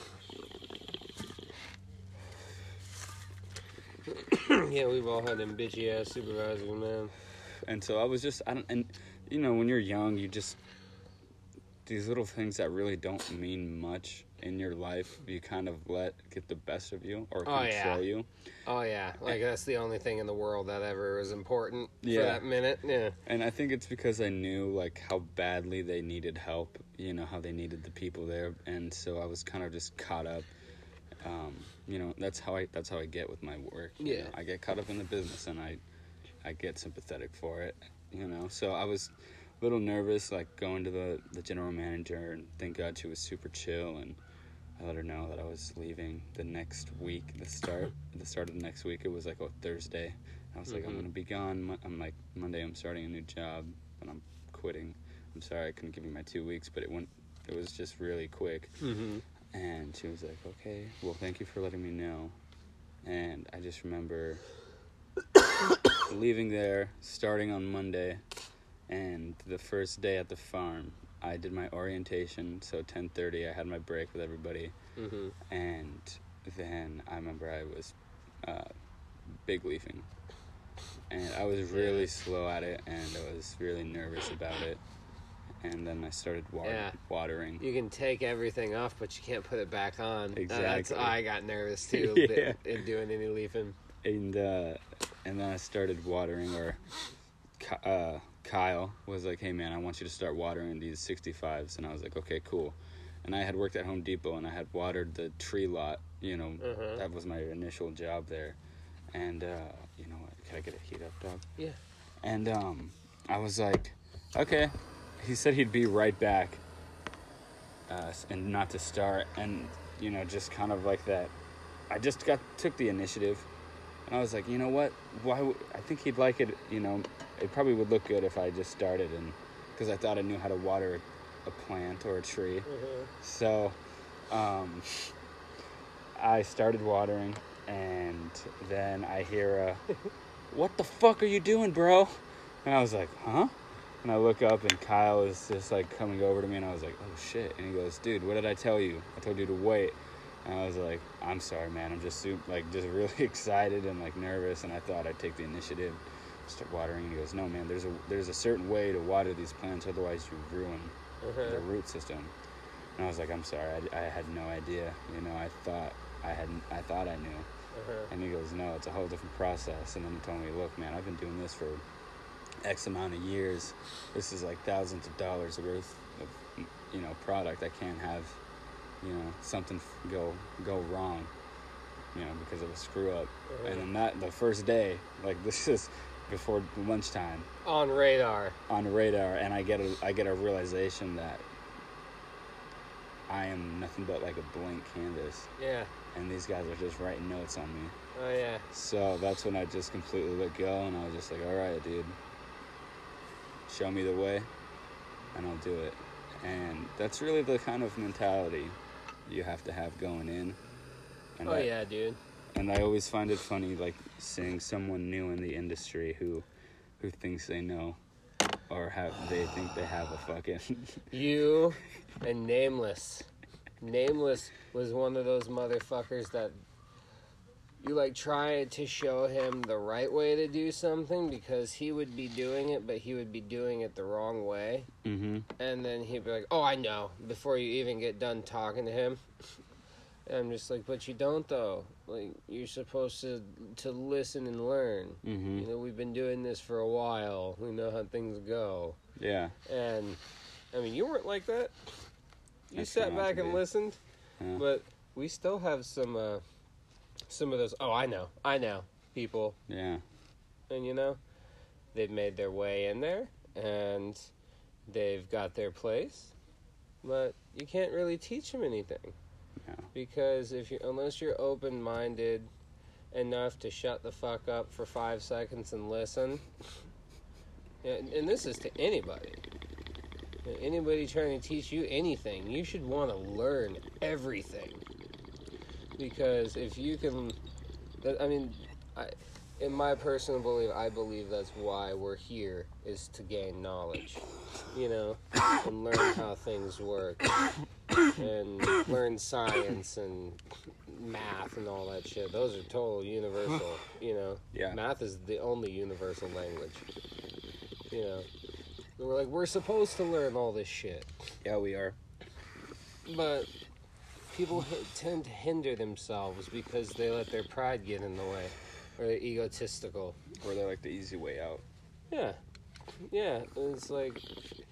yeah, we've all had them bitchy ass supervisors, man. And so I was just, when you're young, you just, these little things that really don't mean much in your life, you kind of let get the best of you or control you. Oh, yeah. That's the only thing in the world that ever was important for that minute. Yeah. And I think it's because I knew, how badly they needed help, how they needed the people there. And so I was kind of just caught up. That's how I get with my work. Yeah. I get caught up in the business, and I get sympathetic for it, So I was a little nervous, going to the general manager, and thank God she was super chill, and I let her know that I was leaving the next week, the start of the next week. It was a Thursday. I was like, I'm going to be gone. I'm like, Monday I'm starting a new job, and I'm quitting. I'm sorry I couldn't give you my 2 weeks, but it was just really quick. Mm-hmm. And she was like, okay, well, thank you for letting me know. And I just remember leaving there, starting on Monday, and the first day at the farm, I did my orientation, so 10:30, I had my break with everybody. Mm-hmm. And then I remember I was big leafing. And I was really slow at it, and I was really nervous about it. And then I started watering. You can take everything off, but you can't put it back on. Exactly. I got nervous too in doing any leafing. And then I started watering, or Kyle was like, hey man, I want you to start watering these 65s. And I was like, okay, cool. And I had worked at Home Depot, and I had watered the tree lot, that was my initial job there. And, can I get a heat up, dog? Yeah. And I was like, okay. He said he'd be right back, and not to start, and, just kind of like that. I just took the initiative, and I was like, you know what, I think he'd like it, it probably would look good if I just started, and because I thought I knew how to water a plant or a tree. Mm-hmm. So I started watering, and then I hear what the fuck are you doing, bro? And I was like, huh? And I look up, and Kyle is just coming over to me, and I was like, oh shit. And he goes, dude, what did I tell you? I told you to wait. And I was like, I'm sorry, man. I'm just just really excited and nervous, and I thought I'd take the initiative, start watering. And he goes, no, man, there's a certain way to water these plants, otherwise you ruin the root system. And I was like, I'm sorry, I had no idea. I thought I knew. And he goes, no, it's a whole different process. And then he told me, look, man, I've been doing this for X amount of years. This is thousands of dollars worth of product. I can't have something go wrong because of a screw up. And then the first day, this is before lunchtime, on radar, and I get a realization that I am nothing but a blank canvas. Yeah. And these guys are just writing notes on me. Oh yeah. So that's when I just completely let go, and I was just like, all right, dude, show me the way, and I'll do it. And that's really the kind of mentality you have to have going in. And yeah, dude. And I always find it funny, seeing someone new in the industry who thinks they know Or have they think they have a fucking... You and Nameless. Nameless was one of those motherfuckers that you like try to show him the right way to do something because he would be doing it, but he would be doing it the wrong way. Mm-hmm. And then he'd be like, oh, I know, before you even get done talking to him. And I'm just like, but you don't, though. Like, you're supposed to listen and learn. Mm-hmm. You know, we've been doing this for a while. We know how things go. Yeah. And, I mean, you weren't like that. You I sat try not back to and be. listened. Yeah. But we still have some of those, oh, I know, people. Yeah. And, you know, they've made their way in there, and they've got their place. But you can't really teach them anything. No. Because unless you're open-minded enough to shut the fuck up for 5 seconds and listen, and this is to anybody. Anybody trying to teach you anything, you should want to learn everything. Because if you can, I mean, in my personal belief, I believe that's why we're here, is to gain knowledge, you know, and learn how things work, and learn science and math and all that shit. Those are total universal, you know. Yeah. Math is the only universal language, you know. We're supposed to learn all this shit. Yeah, we are. But people tend to hinder themselves because they let their pride get in the way, or they're egotistical. Or they're like the easy way out. Yeah, and it's like,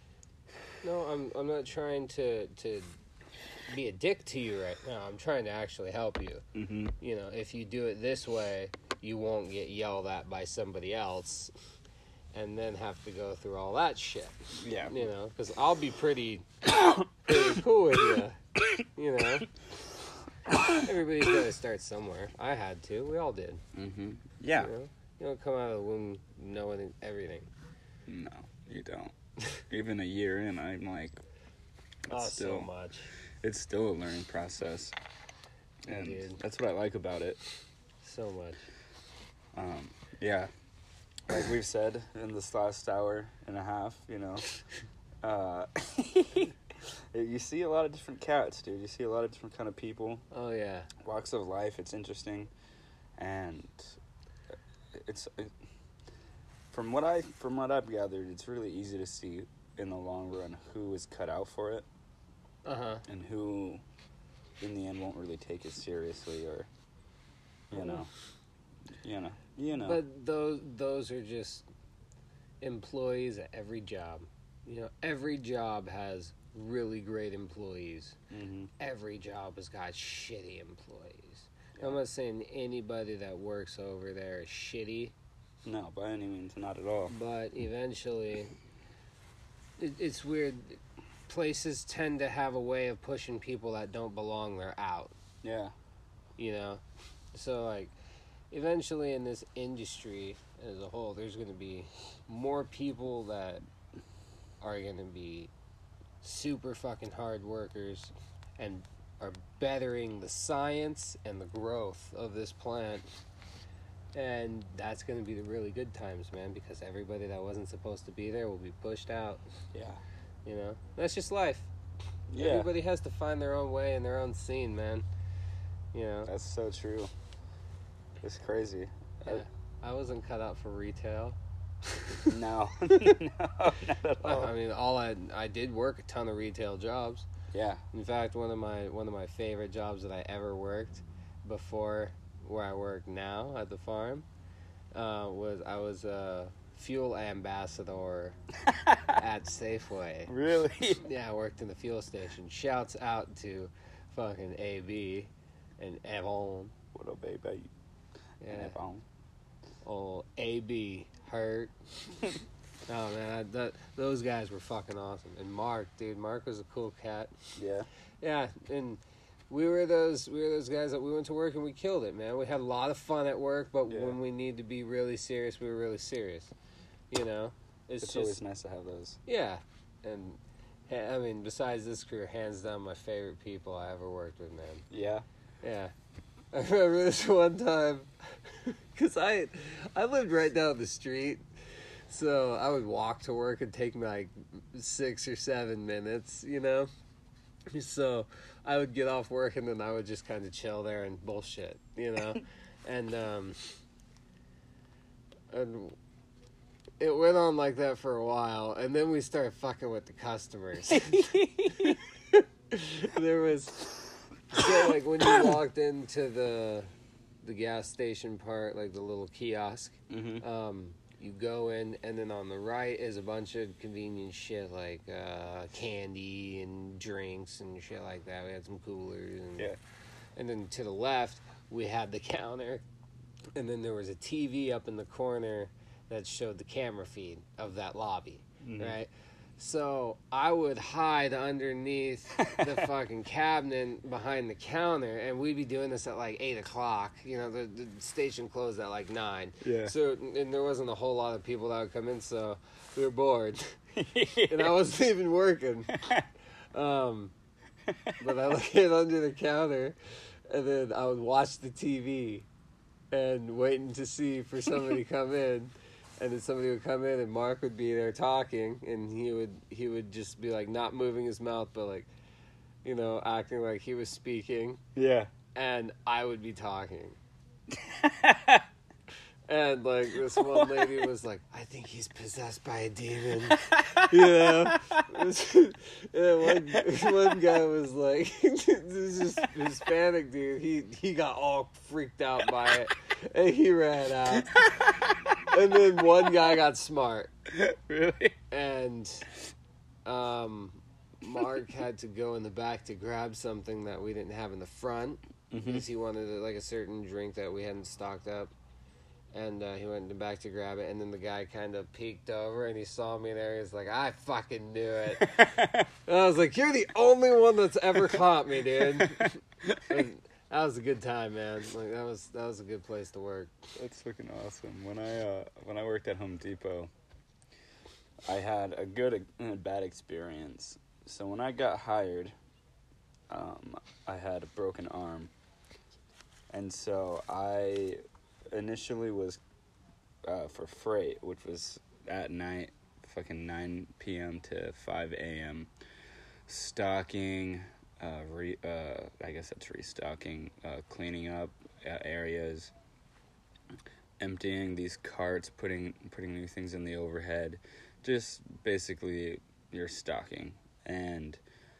no, I'm not trying to be a dick to you right now. I'm trying to actually help you. Mm-hmm. You know, if you do it this way, you won't get yelled at by somebody else, and then have to go through all that shit. Yeah. You know, because I'll be pretty cool with you. You know, everybody's got to start somewhere. I had to. We all did. Mm-hmm. Yeah. You don't come out of the womb knowing everything. No, you don't. Even a year in, I'm like, So much. it's still a learning process. And Dude. that's what I like about it. So much. Yeah. Like we've said in this last hour and a half, you know, you see a lot of different cats, dude. You see a lot of different kind of people, Oh, yeah. walks of life. It's interesting. And from what I've gathered, it's really easy to see in the long run who is cut out for it Uh-huh. and who in the end won't really take it seriously, or you know. But those are just employees at every job. You know, every job has really great employees. Mm-hmm. Every job has got shitty employees. I'm not saying anybody that works over there is shitty, No, by any means, not at all. but eventually, it's weird. Places tend to have a way of pushing people that don't belong there out, Yeah. you know? So, like, eventually in this industry as a whole, there's going to be more people that are going to be super fucking hard workers and are bettering the science and the growth of this plant. And that's going to be the really good times, man, because everybody that wasn't supposed to be there will be pushed out. Yeah. You know? That's just life. Yeah. Everybody has to find their own way and their own scene, man. You know? That's so true. It's crazy. Yeah. I wasn't cut out for retail. No. No, not at all. I mean, I did work a ton of retail jobs. Yeah. In fact, one of my favorite jobs that I ever worked before where I work now at the farm was I was a fuel ambassador at Safeway. Really? Yeah, I worked in the fuel station. Shouts out to fucking AB and Evan. What up, baby? Yeah. Evan. Oh, AB hurt. Oh man, those guys were fucking awesome. And Mark was a cool cat. Yeah. Yeah, and we were those guys that we went to work and we killed it, man. We had a lot of fun at work, but Yeah. when we need to be really serious, we were really serious. You know, It's just always nice to have those. yeah. And I mean, besides this crew, hands down my favorite people I ever worked with, man. Yeah. Yeah. I remember this one time, because I lived right down the street So I would walk to work. It'd take me like 6 or 7 minutes, you know? So I would get off work and then I would just kind of chill there and bullshit, you know? and it went on like that for a while, and then we started fucking with the customers. There was, so like when you walked into the gas station part, like the little kiosk, you go in, and then on the right is a bunch of convenient shit like candy and drinks and shit like that. We had some coolers, and then to the left we had the counter, and then there was a TV up in the corner that showed the camera feed of that lobby, right? So I would hide underneath the fucking cabinet behind the counter, and we'd be doing this at like 8 o'clock. You know, the station closed at like 9. Yeah. So, and there wasn't a whole lot of people that would come in, so we were bored. And I wasn't even working. But I would get under the counter, and then I would watch the TV and waiting to see for somebody to come in. And then somebody would come in, and Mark would be there talking, and he would just be like not moving his mouth, but like, you know, acting like he was speaking. Yeah. And I would be talking. And like this one lady was like, "I think he's possessed by a demon." You know? And one guy was like, this Hispanic dude, he got all freaked out by it, and he ran out. And then one guy got smart. Really? And Mark had to go in the back to grab something that we didn't have in the front, because he wanted like a certain drink that we hadn't stocked up. And he went in the back to grab it, and then the guy kind of peeked over, and he saw me there. He was like, "I fucking knew it." And I was like, "You're the only one that's ever caught me, dude." And that was a good time, man. Like that was a good place to work. That's fucking awesome. When I worked at Home Depot, I had a good and a bad experience. So when I got hired, I had a broken arm, and so I initially was for freight, which was at night, fucking 9 p.m. to 5 a.m. stocking. I guess that's restocking, cleaning up areas, emptying these carts, putting new things in the overhead, just basically your stocking. And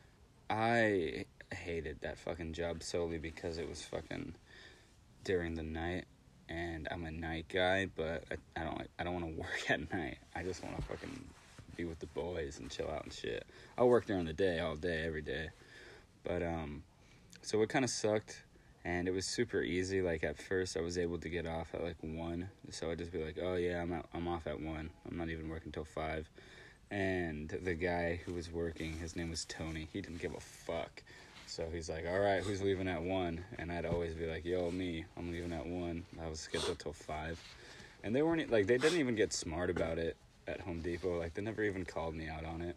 I hated that fucking job solely because it was fucking during the night, and I'm a night guy, but I don't want to work at night. I just want to fucking be with the boys and chill out and shit. I'll work during the day, all day, every day. But, so it kind of sucked, and it was super easy. Like, at first, I was able to get off at, like, 1, so I'd just be like, "Oh, yeah, I'm off at 1. I'm not even working till 5. And the guy who was working, his name was Tony. He didn't give a fuck. So he's like, "All right, who's leaving at 1? And I'd always be like, "Yo, me. I'm leaving at 1. I was scheduled till 5. And they weren't, like, they didn't even get smart about it at Home Depot. Like, they never even called me out on it.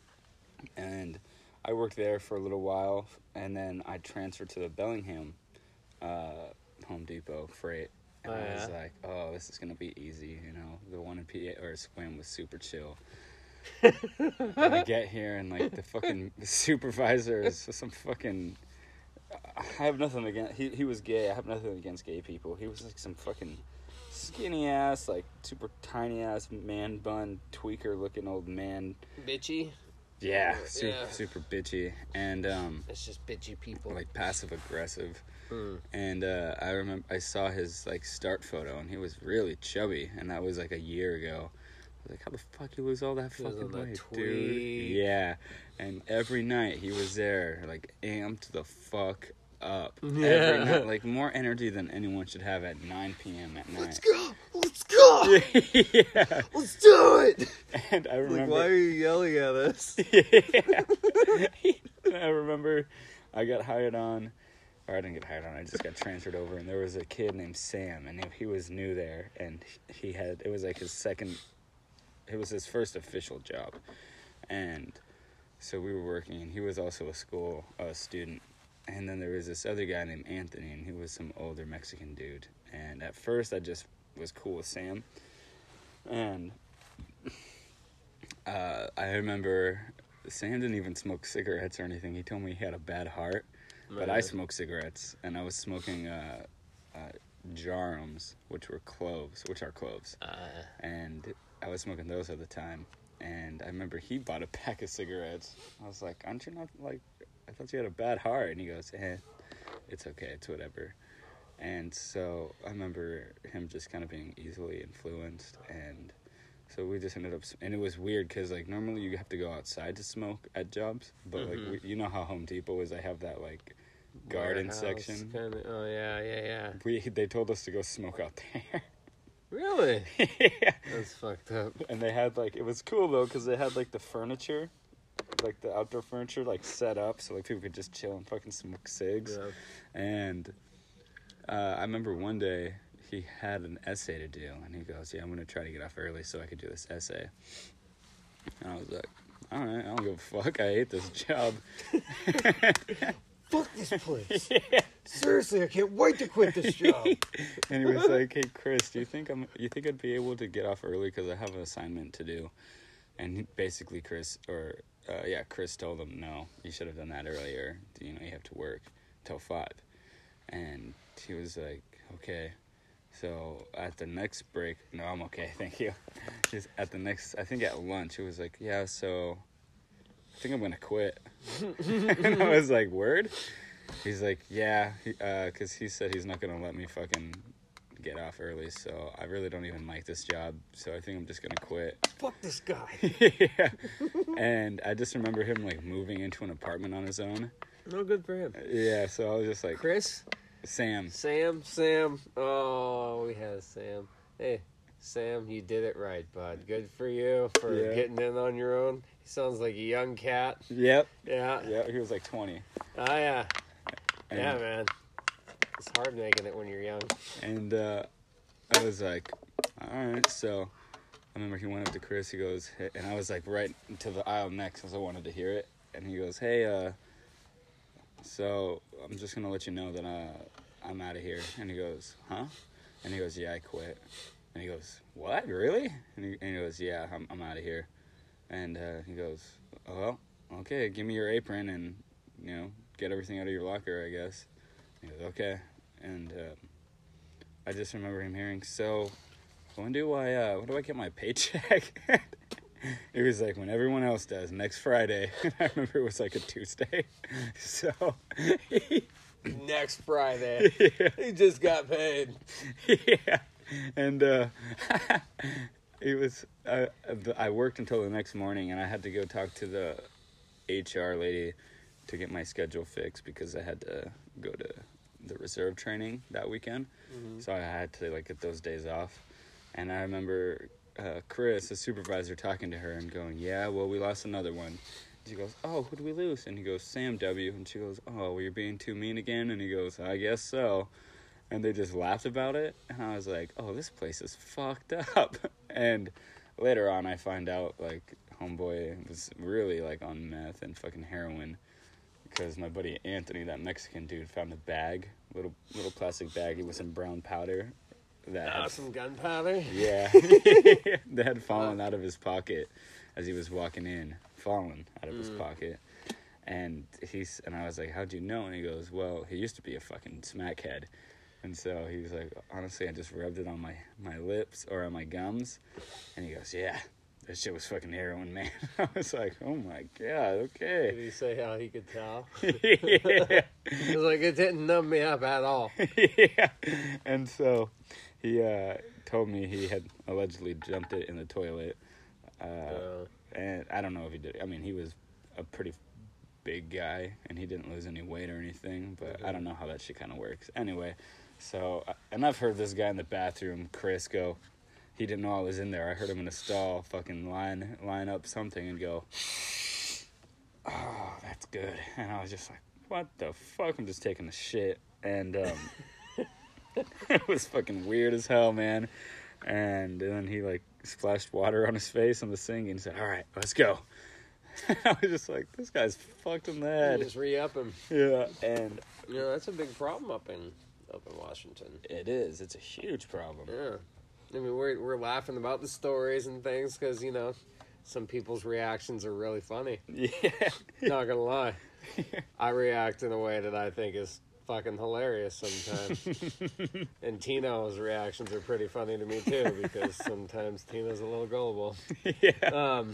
And I worked there for a little while, and then I transferred to the Bellingham Home Depot freight. And I was like, "Oh, this is going to be easy," you know. The one in PA, or Sequim, was super chill. And I get here, and like the supervisor is some fucking. I have nothing against. He was gay. I have nothing against gay people. He was like some fucking skinny ass, like super tiny ass man bun tweaker looking old man. Bitchy. Yeah, super bitchy, and it's just bitchy people. Like passive aggressive. And I remember I saw his like start photo, and he was really chubby, and that was like a year ago. I was like, "How the fuck you lose all that fucking weight, dude?" Yeah, and every night he was there, like amped the fuck up. Yeah. Every night, like more energy than anyone should have at 9 p.m. at night. Let's go! Yeah. Let's do it! And I remember, like, why are you yelling at us? Yeah. I remember I got hired on, or I didn't get hired on, I just got transferred over, and there was a kid named Sam, and he was new there, and it was like it was his first official job. And so we were working, and he was also a student. And then there was this other guy named Anthony, and he was some older Mexican dude. And at first, I just was cool with Sam. And I remember Sam didn't even smoke cigarettes or anything. He told me he had a bad heart, but I smoked cigarettes, and I was smoking Jarums, which are cloves, and I was smoking those at the time. And I remember he bought a pack of cigarettes. I was like, aren't you not, like, I thought you had a bad heart. And he goes, it's okay, it's whatever. And so I remember him just kind of being easily influenced. And so we just ended up, and it was weird because, like, normally you have to go outside to smoke at jobs. But, like, you know how Home Depot is, they have that, like, garden Warehouse section. Kinda, oh, yeah. They told us to go smoke out there. Really? Yeah. That's fucked up. And they had, like, it was cool, though, because they had, like, the furniture, like, the outdoor furniture, like, set up so, like, people could just chill and fucking smoke cigs. Yeah. And I remember one day he had an essay to do, and he goes, I'm going to try to get off early so I could do this essay. And I was like, all right, I don't give a fuck. I hate this job. Fuck this place. Yeah. Seriously, I can't wait to quit this job. And he was like, hey, Chris, do you think I'd be able to get off early because I have an assignment to do? And basically Chris told him, no, you should have done that earlier. You have to work till 5. And he was like, okay. So at the next break, no, I'm okay, thank you. Just at lunch, it was like, yeah, so I think I'm going to quit. And I was like, word? He's like, yeah, because he said he's not going to let me fucking get off early, so I really don't even like this job, so I think I'm just going to quit. Fuck this guy. Yeah. And I just remember him, like, moving into an apartment on his own. No good for him. Yeah, so I was just like... Chris? Sam. Oh, we had Sam. Hey, Sam, you did it right, bud. Good for you for getting in on your own. He sounds like a young cat. Yep. Yeah. Yeah, he was like 20. Oh, yeah. And, yeah, man. It's hard making it when you're young. And I was like, all right. So I remember he went up to Chris. He goes, hey, and I was like right to the aisle next because I wanted to hear it. And he goes, hey, so I'm just going to let you know that I'm out of here. And he goes, huh? And he goes, yeah, I quit. And he goes, what, really? And he goes, yeah, I'm out of here. And he goes, oh, well, okay, give me your apron and, get everything out of your locker, I guess. He goes, okay. And I just remember him hearing, so when do I get my paycheck? It was like when everyone else does, next Friday. I remember it was like a Tuesday. So next Friday. Yeah. He just got paid. Yeah. And it was I worked until the next morning, and I had to go talk to the HR lady to get my schedule fixed because I had to go to the reserve training that weekend. Mm-hmm. So I had to get those days off. And I remember Chris, the supervisor, talking to her and going, yeah, well, we lost another one. She goes, oh, who did we lose? And he goes, Sam W. And she goes, oh, well, you're being too mean again? And he goes, I guess so. And they just laughed about it. And I was like, oh, this place is fucked up. And later on, I find out, homeboy was really, on meth and fucking heroin. Because my buddy Anthony, that Mexican dude, found a bag, little plastic bag. It was in brown powder. Some gunpowder? Yeah. That had fallen out of his pocket as he was walking in. Fallen out of his pocket. And I was like, how'd you know? And he goes, well, he used to be a fucking smackhead. And so he was like, honestly, I just rubbed it on my lips or on my gums. And he goes, yeah, that shit was fucking heroin, man. I was like, oh my God, okay. Did he say how he could tell? Yeah. He was like, it didn't numb me up at all. Yeah. And so he told me he had allegedly jumped it in the toilet. And I don't know if he did. I mean, he was a pretty big guy, and he didn't lose any weight or anything, but I don't know how that shit kind of works. Anyway, so, and I've heard this guy in the bathroom, Chris, go, he didn't know I was in there. I heard him in a stall fucking line up something and go, oh, that's good. And I was just like, what the fuck? I'm just taking a shit. And it was fucking weird as hell, man. And then he splashed water on his face on the sink and said, all right, let's go. I was just like, this guy's fucked in the head. You just re-up him. Yeah, and that's a big problem up in Washington. It is. It's a huge problem. Yeah. I mean, we're laughing about the stories and things because, you know, some people's reactions are really funny. Yeah. Not gonna lie. I react in a way that I think is fucking hilarious sometimes. And Tino's reactions are pretty funny to me too, because sometimes Tino's a little gullible. Yeah.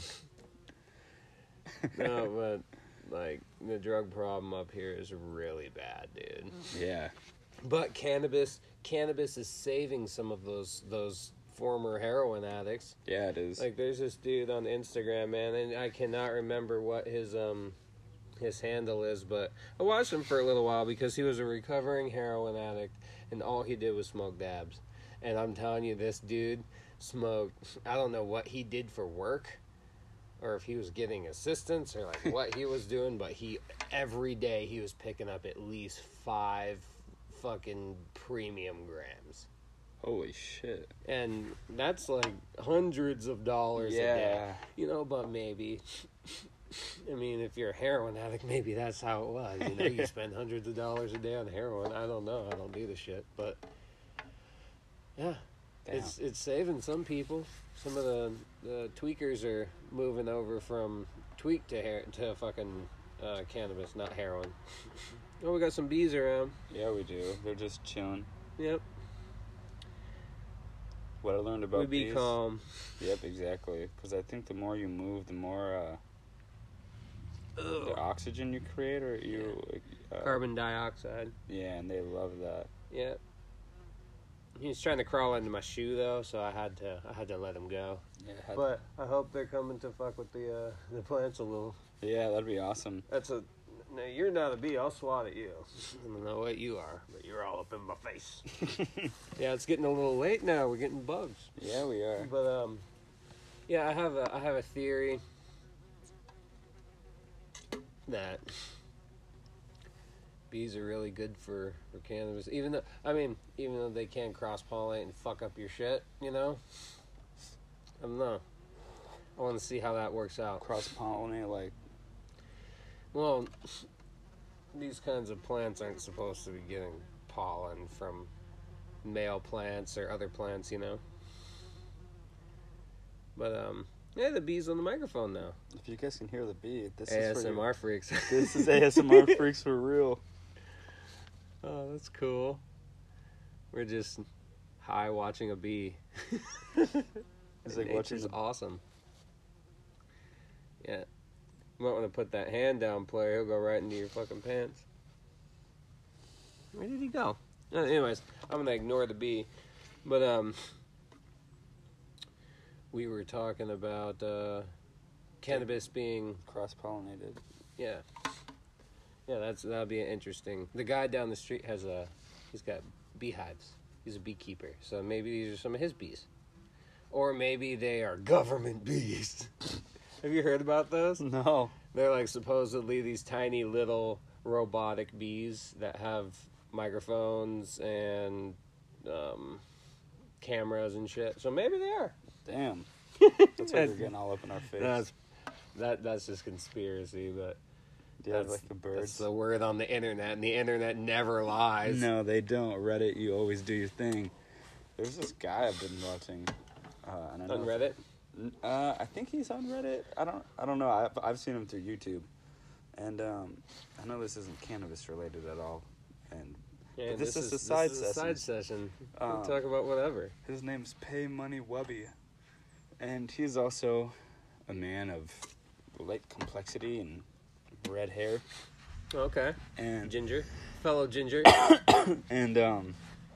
No, but like the drug problem up here is really bad, dude. Yeah. But cannabis is saving some of those former heroin addicts. Yeah, it is. Like there's this dude on Instagram, man, and I cannot remember what his handle is, but I watched him for a little while because he was a recovering heroin addict and all he did was smoke dabs. And I'm telling you, this dude smoked, I don't know what he did for work or if he was getting assistance or like what he was doing, but every day he was picking up at least 5 fucking premium grams. Holy shit. And that's like hundreds of dollars a day. You know, but maybe, I mean, if you're a heroin addict, maybe that's how it was. You know, you spend hundreds of dollars a day on heroin. I don't know. I don't do the shit. But, yeah, it's saving some people. Some of the tweakers are moving over from tweak to fucking cannabis, not heroin. Oh, we got some bees around. Yeah, we do. They're just chilling. Yep. What I learned about we be bees. calm. Yep, exactly. Because I think the more you move, the more the oxygen you create, or carbon dioxide. Yeah, and they love that. Yeah. He's trying to crawl into my shoe though, so I had to let him go. Yeah, but I hope they're coming to fuck with the plants a little. Yeah, that'd be awesome. No, you're not a bee. I'll swat at you. I don't know what you are, but you're all up in my face. Yeah, it's getting a little late now. We're getting bugs. Yeah, we are. But yeah, I have a theory that bees are really good for cannabis. Even though they can cross pollinate and fuck up your shit, you know. I don't know. I want to see how that works out. Cross pollinate, like. Well, these kinds of plants aren't supposed to be getting pollen from male plants or other plants, you know. But yeah, the bee's on the microphone now. If you guys can hear the bee, this ASMR is freaks. This is ASMR freaks for real. Oh, that's cool. We're just high watching a bee. It's like watching awesome. Yeah. You might want to put that hand down, player. He'll go right into your fucking pants. Where did he go? Anyways, I'm going to ignore the bee. But, we were talking about cannabis being cross-pollinated. Yeah. Yeah, that'll be interesting. The guy down the street he's got beehives. He's a beekeeper. So maybe these are some of his bees. Or maybe they are government bees. Have you heard about those? No. They're like supposedly these tiny little robotic bees that have microphones and cameras and shit. So maybe they are. Damn. That's why they're getting all up in our face. That's just conspiracy, but yeah, like the birds. That's the word on the internet, and the internet never lies. No, they don't. Reddit, you always do your thing. There's this guy I've been watching. On Reddit? I think he's on Reddit. I don't know. I've seen him through YouTube, and I know this isn't cannabis related at all. And yeah, this is a side session. We can talk about whatever. His name's Pay Money Wubby, and he's also a man of light complexity and red hair. Okay. And fellow ginger. And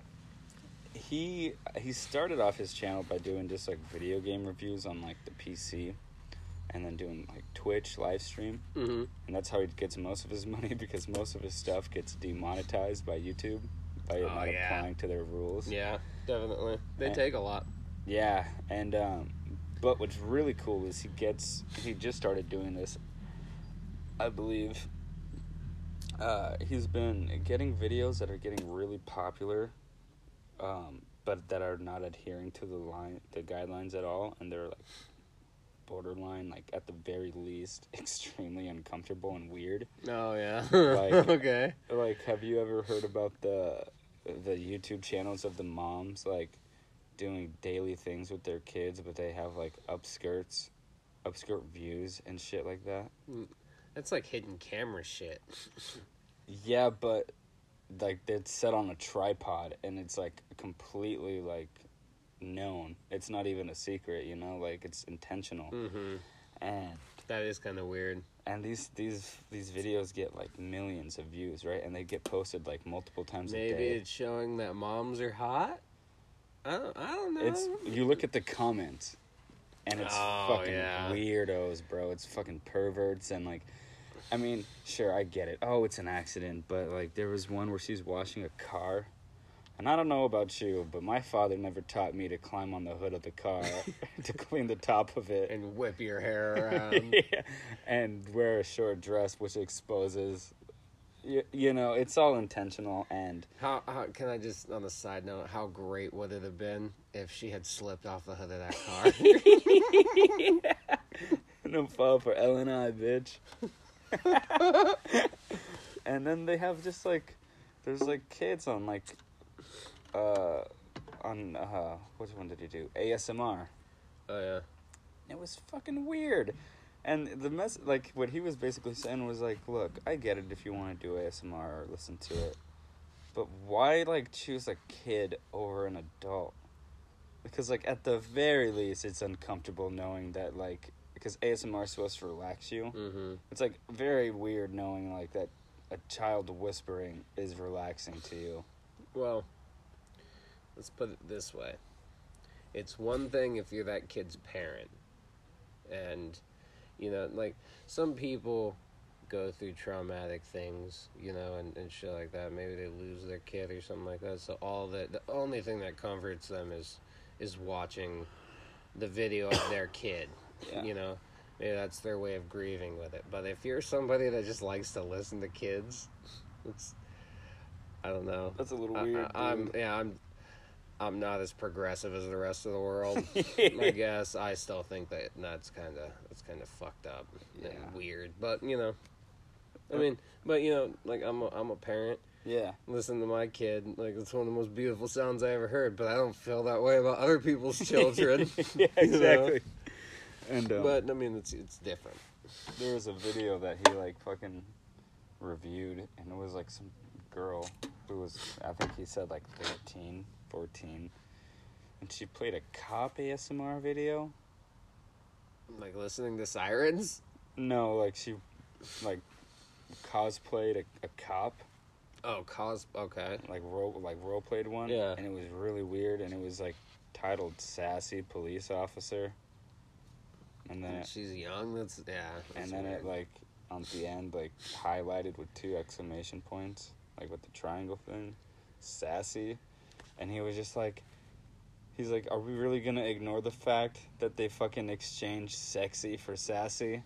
he started off his channel by doing just like video game reviews on like the PC, and then doing like Twitch live stream. Mm-hmm. And that's how he gets most of his money, because most of his stuff gets demonetized by YouTube by it not applying to their rules. Yeah, definitely. They take a lot. Yeah, and but what's really cool is he just started doing this, I believe. He's been getting videos that are getting really popular, but that are not adhering to the guidelines at all, and they're like borderline, like at the very least, extremely uncomfortable and weird. Oh yeah. Like, okay. Like, have you ever heard about the YouTube channels of the moms like doing daily things with their kids, but they have like upskirt views and shit like that. That's like hidden camera shit. Yeah, but like it's set on a tripod and it's like completely like known. It's not even a secret, you know, like it's intentional. Mm-hmm. And that is kind of weird. And these videos get like millions of views, right? And they get posted like multiple times a day. Maybe it's showing that moms are hot. I don't know. You look at the comments, and it's fucking weirdos, bro. It's fucking perverts and like, I mean, sure, I get it. Oh, it's an accident, but like there was one where she's washing a car. And I don't know about you, but my father never taught me to climb on the hood of the car to clean the top of it. And whip your hair around. Yeah. And wear a short dress which exposes, you know, it's all intentional. And how can I just, on the side note, how great would it have been if she had slipped off the hood of that car? No fall for L&I, bitch. And then they have just like, there's like kids on like, which one did he do? ASMR. Oh yeah. It was fucking weird. And like what he was basically saying was like, look, I get it if you want to do ASMR or listen to it, but why like choose a kid over an adult? Because like at the very least it's uncomfortable knowing that like, because ASMR is supposed to relax you. Mm-hmm. It's like very weird knowing like that a child whispering is relaxing to you. Well, let's put it this way. It's one thing if you're that kid's parent. And, you know, like, some people go through traumatic things, you know, and shit like that. Maybe they lose their kid or something like that. So the only thing that comforts them is watching the video of their kid, you know. Maybe that's their way of grieving with it. But if you're somebody that just likes to listen to kids, I don't know. That's a little weird. I'm not as progressive as the rest of the world. I guess I still think that's kind of fucked up and weird. But you know, I mean, but you know, like I'm a parent. Yeah. Listen to my kid. Like it's one of the most beautiful sounds I ever heard. But I don't feel that way about other people's children. Yeah, exactly. You know? And but I mean, it's different. There was a video that he like fucking reviewed, and it was like some girl who was, I think he said like 13, 14, and she played a cop ASMR video. Like listening to sirens? No, like she like cosplayed a cop. Oh, okay. Like role played one. Yeah. And it was really weird, and it was like titled "Sassy Police Officer." And then she's young. That's and then weird. it like on the end like highlighted with 2 exclamation points, like with the triangle thing, sassy. And he was just like, he's like, are we really gonna ignore the fact that they fucking exchanged sexy for sassy?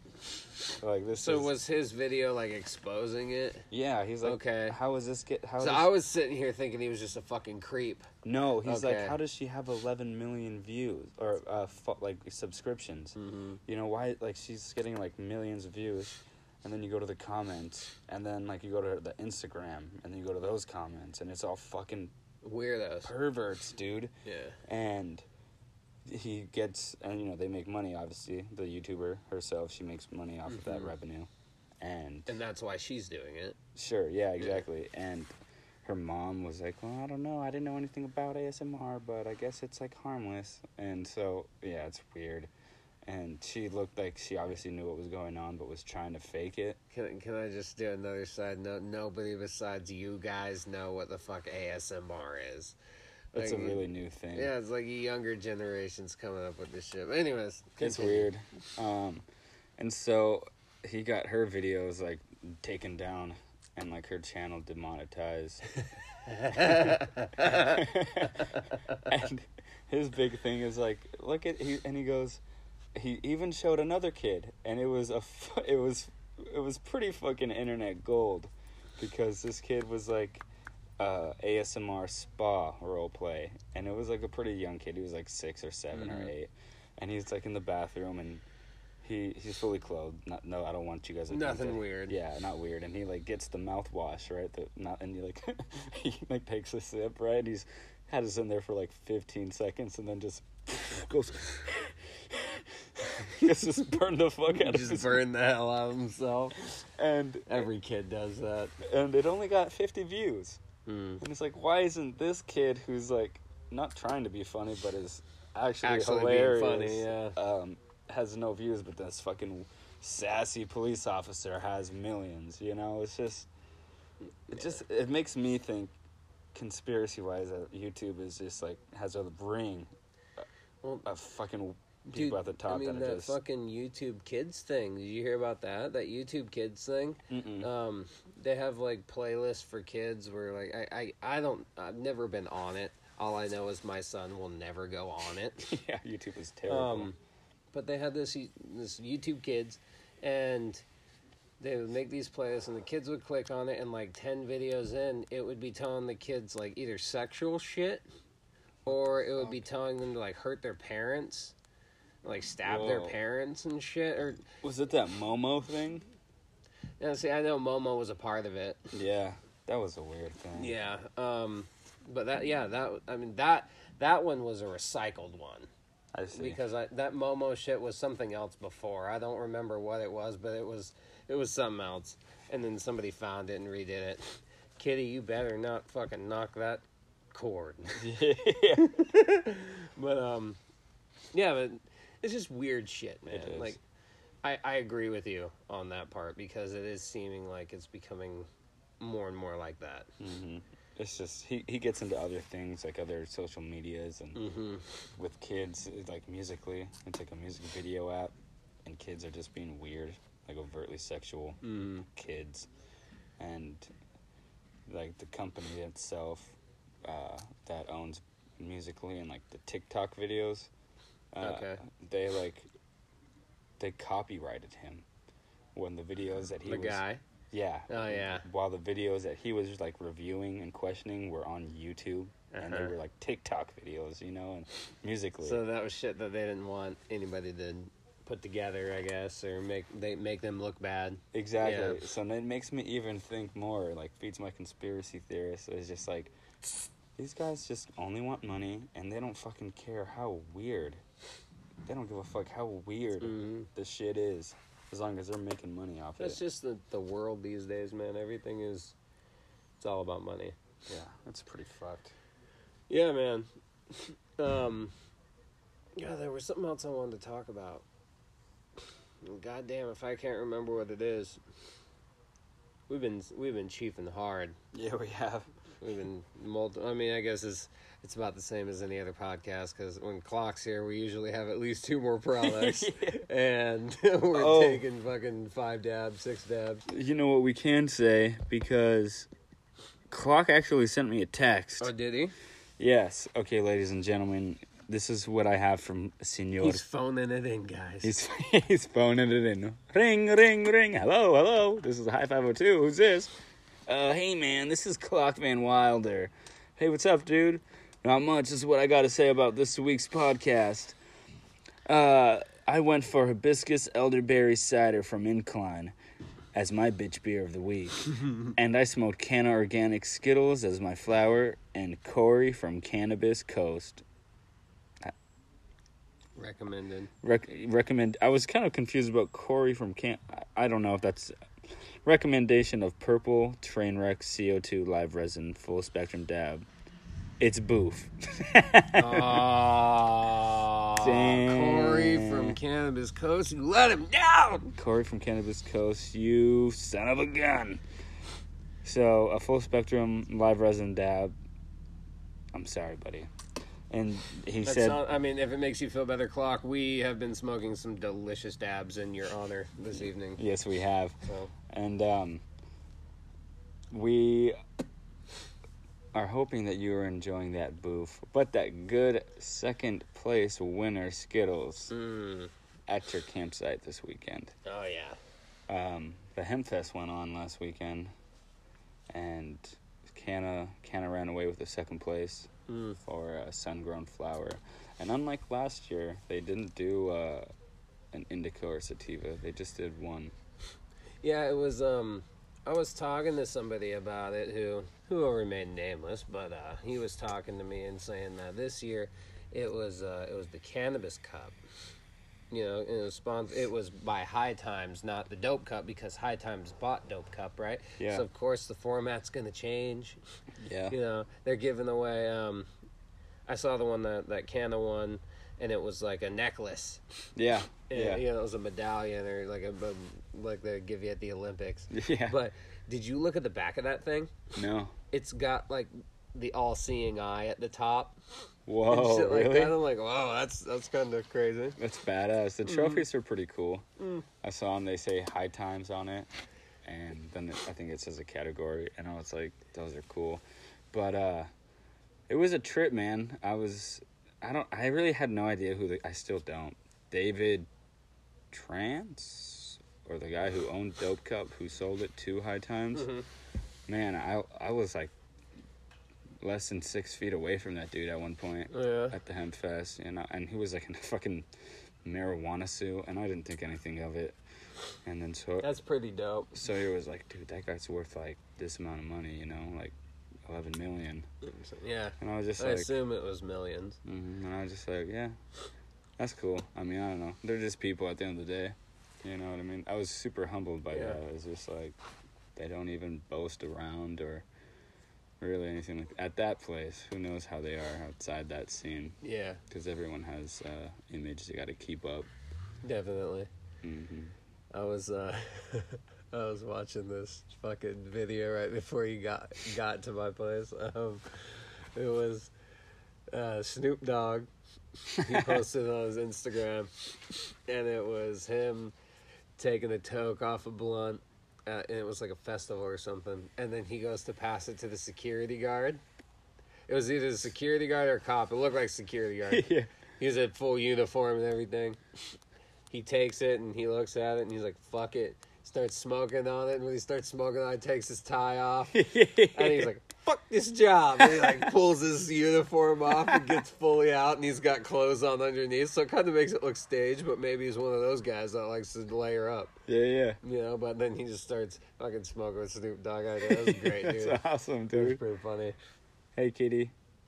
Like this. So was his video like exposing it? Yeah, he's like, okay. How is this get? I was sitting here thinking he was just a fucking creep. No, he's like, how does she have 11 million views or like subscriptions? Mm-hmm. You know why? Like she's getting like millions of views, and then you go to the comments, and then like you go to the Instagram, and then you go to those comments, and it's all fucking weirdos, perverts, dude. Yeah. And he gets, and you know they make money. Obviously, the YouTuber herself, she makes money off of that revenue, and that's why she's doing it. Sure. Yeah. Exactly. Yeah. And her mom was like, well, I don't know. I didn't know anything about ASMR, but I guess it's like harmless. And so, yeah, it's weird. And she looked like she obviously knew what was going on, but was trying to fake it. Can I just do another side note? Nobody besides you guys know what the fuck ASMR is. It's a really new thing. Yeah, it's like younger generations coming up with this shit. But anyways, it's weird. And so he got her videos like taken down and like her channel demonetized. And his big thing is like, look at he goes, he even showed another kid, and it was pretty fucking internet gold, because this kid was like ASMR spa role play, and it was like a pretty young kid. He was like 6 or 7 or 8, and he's like in the bathroom, and he's fully clothed. No, I don't want you guys to nothing think weird. Yeah, not weird. And he like gets the mouthwash, right? And he like he like takes a sip, right? He's had us in there for like 15 seconds and then just goes. Just burned the fuck out of Just his burned the hell out of himself. And Every kid does that. and it only got 50 views. Mm. And it's like, why isn't this kid who's like not trying to be funny but is actually Being hilarious, funny, yeah. has no views, but this fucking sassy police officer has millions, you know? It makes me think conspiracy wise that YouTube is just like has a ring of fucking people at the top. I mean, that are that just fucking YouTube Kids thing. Did you hear about that? That YouTube Kids thing? Mm-mm. They have like playlists for kids where like I've never been on it. All I know is my son will never go on it. Yeah, YouTube is terrible. But they had this YouTube Kids, and they would make these playlists, and the kids would click on it, and like 10 videos in, it would be telling the kids like either sexual shit, or it would be telling them to like hurt their parents, like stab their Whoa. parents and shit. Or Was it that Momo thing? see, I know Momo was a part of it. Yeah, that was a weird thing. Yeah. But that one was a recycled one. I see. Because that Momo shit was something else before. I don't remember what it was, but it was something else. And then somebody found it and redid it. Kitty, you better not fucking knock that cord. Yeah. But but it's just weird shit, man. It is. Like I agree with you on that part because it is seeming like it's becoming more and more like that. Mm-hmm. It's just he gets into other things like other social medias and with kids, it's like Musically, it's like a music video app, and kids are just being weird, like overtly sexual kids, and like the company itself that owns Musically and like the TikTok videos, they copyrighted him when the videos that he The was guy. Yeah. Oh, yeah. While the videos that he was like reviewing and questioning were on YouTube, and they were like TikTok videos, you know, and Musically. So that was shit that they didn't want anybody to put together, I guess, or make them look bad. Exactly. Yeah. So it makes me even think more, like feeds my conspiracy theorist. It's just like, these guys just only want money, and they don't fucking care how weird. They don't give a fuck how weird the shit is. As long as they're making money off That's it. just the world these days, man. Everything it's all about money. Yeah, that's pretty fucked. Yeah, man. Yeah, there was something else I wanted to talk about. God damn, if I can't remember what it is. We've been chiefing hard. Yeah, we have. We've been I mean, I guess it's about the same as any other podcast, because when Clock's here, we usually have at least 2 more products, and we're taking fucking 5 dabs, 6 dabs. You know what we can say, because Clock actually sent me a text. Oh, did he? Yes. Okay, ladies and gentlemen, this is what I have from Senor. He's phoning it in, guys. He's phoning it in. Ring, ring, ring. Hello, hello. This is High 502. Who's this? Hey, man, this is Clock Van Wilder. Hey, what's up, dude? Not much. This is what I got to say about this week's podcast. I went for Hibiscus Elderberry Cider from Incline as my bitch beer of the week. And I smoked Canna Organic Skittles as my flower, and Corey from Cannabis Coast. Recommended. Recommend. I was kind of confused about Corey from I don't know if that's recommendation of Purple Trainwreck CO2 Live Resin Full Spectrum Dab. It's boof. Damn. Corey from Cannabis Coast, you let him down. Corey from Cannabis Coast, you son of a gun. So a full spectrum live resin dab. I'm sorry, buddy. And he said, I mean, if it makes you feel better, Clock, we have been smoking some delicious dabs in your honor this evening. Yes, we have. So. And we are hoping that you are enjoying that boof, but that good second place winner Skittles at your campsite this weekend. Oh, yeah. The Hempfest went on last weekend, and Canna ran away with the second place for Sun-Grown Flower. And unlike last year, they didn't do an indica or sativa. They just did one. Yeah, it was, I was talking to somebody about it who who will remain nameless, but he was talking to me and saying that this year it was the Cannabis Cup. You know, it was by High Times, not the Dope Cup, because High Times bought Dope Cup, right? Yeah. So of course the format's gonna change. Yeah. You know, they're giving away. I saw the one that Canna won, and it was like a necklace. Yeah. And, Yeah. you know, it was a medallion or like they give you at the Olympics. Yeah. But did you look at the back of that thing? No. It's got like the all-seeing eye at the top. Whoa, and shit like really? that. I'm like, wow, that's kind of crazy. That's badass. The trophies are pretty cool. I saw them. They say High Times on it, and then I think it says a category, and I was like, those are cool. But it was a trip, man. I really had no idea I still don't. David Trance, or the guy who owned Dope Cup, who sold it to High Times. Mm-hmm. Man, I was like less than 6 feet away from that dude at one point at the Hemp Fest, and he was like in a fucking marijuana suit, and I didn't think anything of it. And then that's pretty dope. So he was like, dude, that guy's worth like this amount of money, you know, like 11 million. Yeah. And I was just I like, assume it was millions. and I was just like, yeah, that's cool. I mean, I don't know. They're just people at the end of the day. You know what I mean? I was super humbled by that. It was just like, they don't even boast around or really anything like at that place. Who knows how they are outside that scene? Yeah. Because everyone has image they got to keep up. Definitely. Mm-hmm. I was watching this fucking video right before you got to my place. It was Snoop Dogg. He posted on his Instagram, and it was him taking a toke off a blunt, and it was like a festival or something. And then he goes to pass it to the security guard. It was either the security guard or a cop. It looked like security guard. Yeah. He was in full uniform and everything. He takes it and he looks at it and he's like, fuck it. Starts smoking on it, and when he starts smoking on it, he takes his tie off. And he's like, fuck this job. And he like pulls his uniform off and gets fully out, and he's got clothes on underneath. So it kind of makes it look staged, but maybe he's one of those guys that likes to layer up. Yeah. You know, but then he just starts fucking smoking with Snoop Dogg. That was great, dude. That's awesome, It was dude. pretty funny. Hey, kitty.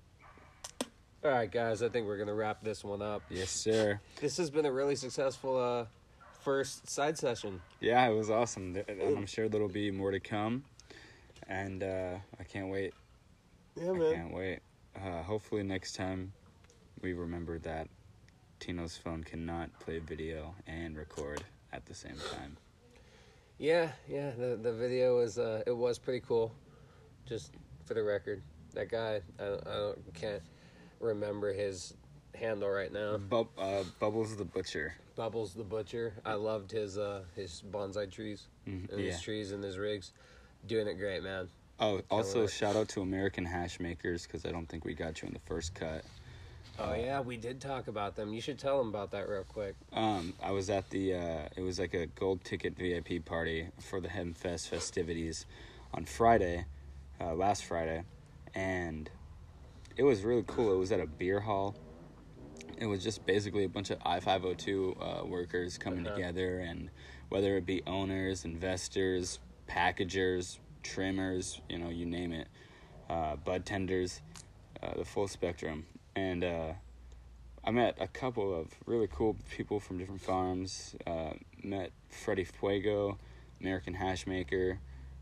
All right, guys, I think we're going to wrap this one up. Yes, sir. This has been a really successful first side session. Yeah, it was awesome. And I'm sure there'll be more to come. And I can't wait. Yeah, I can't wait. Hopefully next time we remember that Tino's phone cannot play video and record at the same time. Yeah. The video was pretty cool. Just for the record, that guy, I can't remember his handle right now. Bubbles the Butcher. Bubbles the Butcher. I loved his bonsai trees and his trees and his rigs. Doing it great, man. Oh, also shout out to American Hash Makers, because I don't think we got you in the first cut. Oh yeah, we did talk about them. You should tell them about that real quick. I was at the it was like a gold ticket VIP party for the Hemp Fest festivities on Friday, last Friday, and it was really cool. It was at a beer hall. It was just basically a bunch of I-502 workers coming together, and whether it be owners, investors, packagers, trimmers, you know, you name it, bud tenders, the full spectrum. And I met a couple of really cool people from different farms. Met Freddie Fuego, American Hash Maker.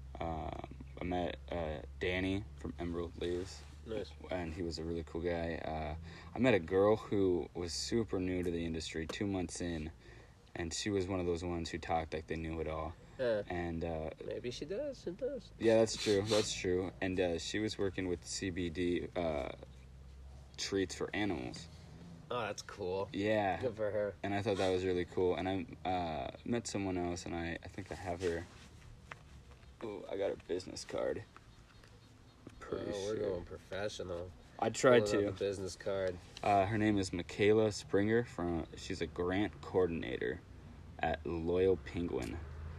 I met Danny from Emerald Leaves. Nice. And he was a really cool guy. I met a girl who was super new to the industry, 2 months in, and she was one of those ones who talked like they knew it all. And maybe she does. It does. yeah, that's true. And she was working with CBD treats for animals. Oh, that's cool. Yeah. Good for her. And I thought that was really cool. And I met someone else, and I think I have her. Oh, I got her business card. We're going professional. I tried Pulling to. up a business card. Her name is Michaela Springer. She's a grant coordinator at Loyal Penguin,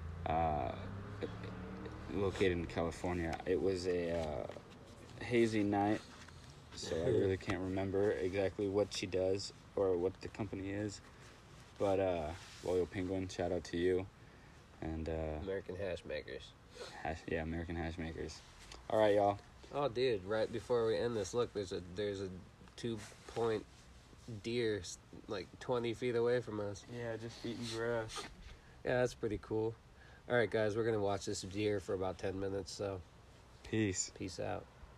located in California. It was a hazy night, so I really can't remember exactly what she does or what the company is. But Loyal Penguin, shout out to you. And American Hash Makers. American Hash Makers. All right, y'all. Oh, dude! Right before we end this, look, there's a 2-point deer like 20 feet away from us. Yeah, just eating grass. Yeah, that's pretty cool. All right, guys, we're gonna watch this deer for about 10 minutes. So, Peace. peace out.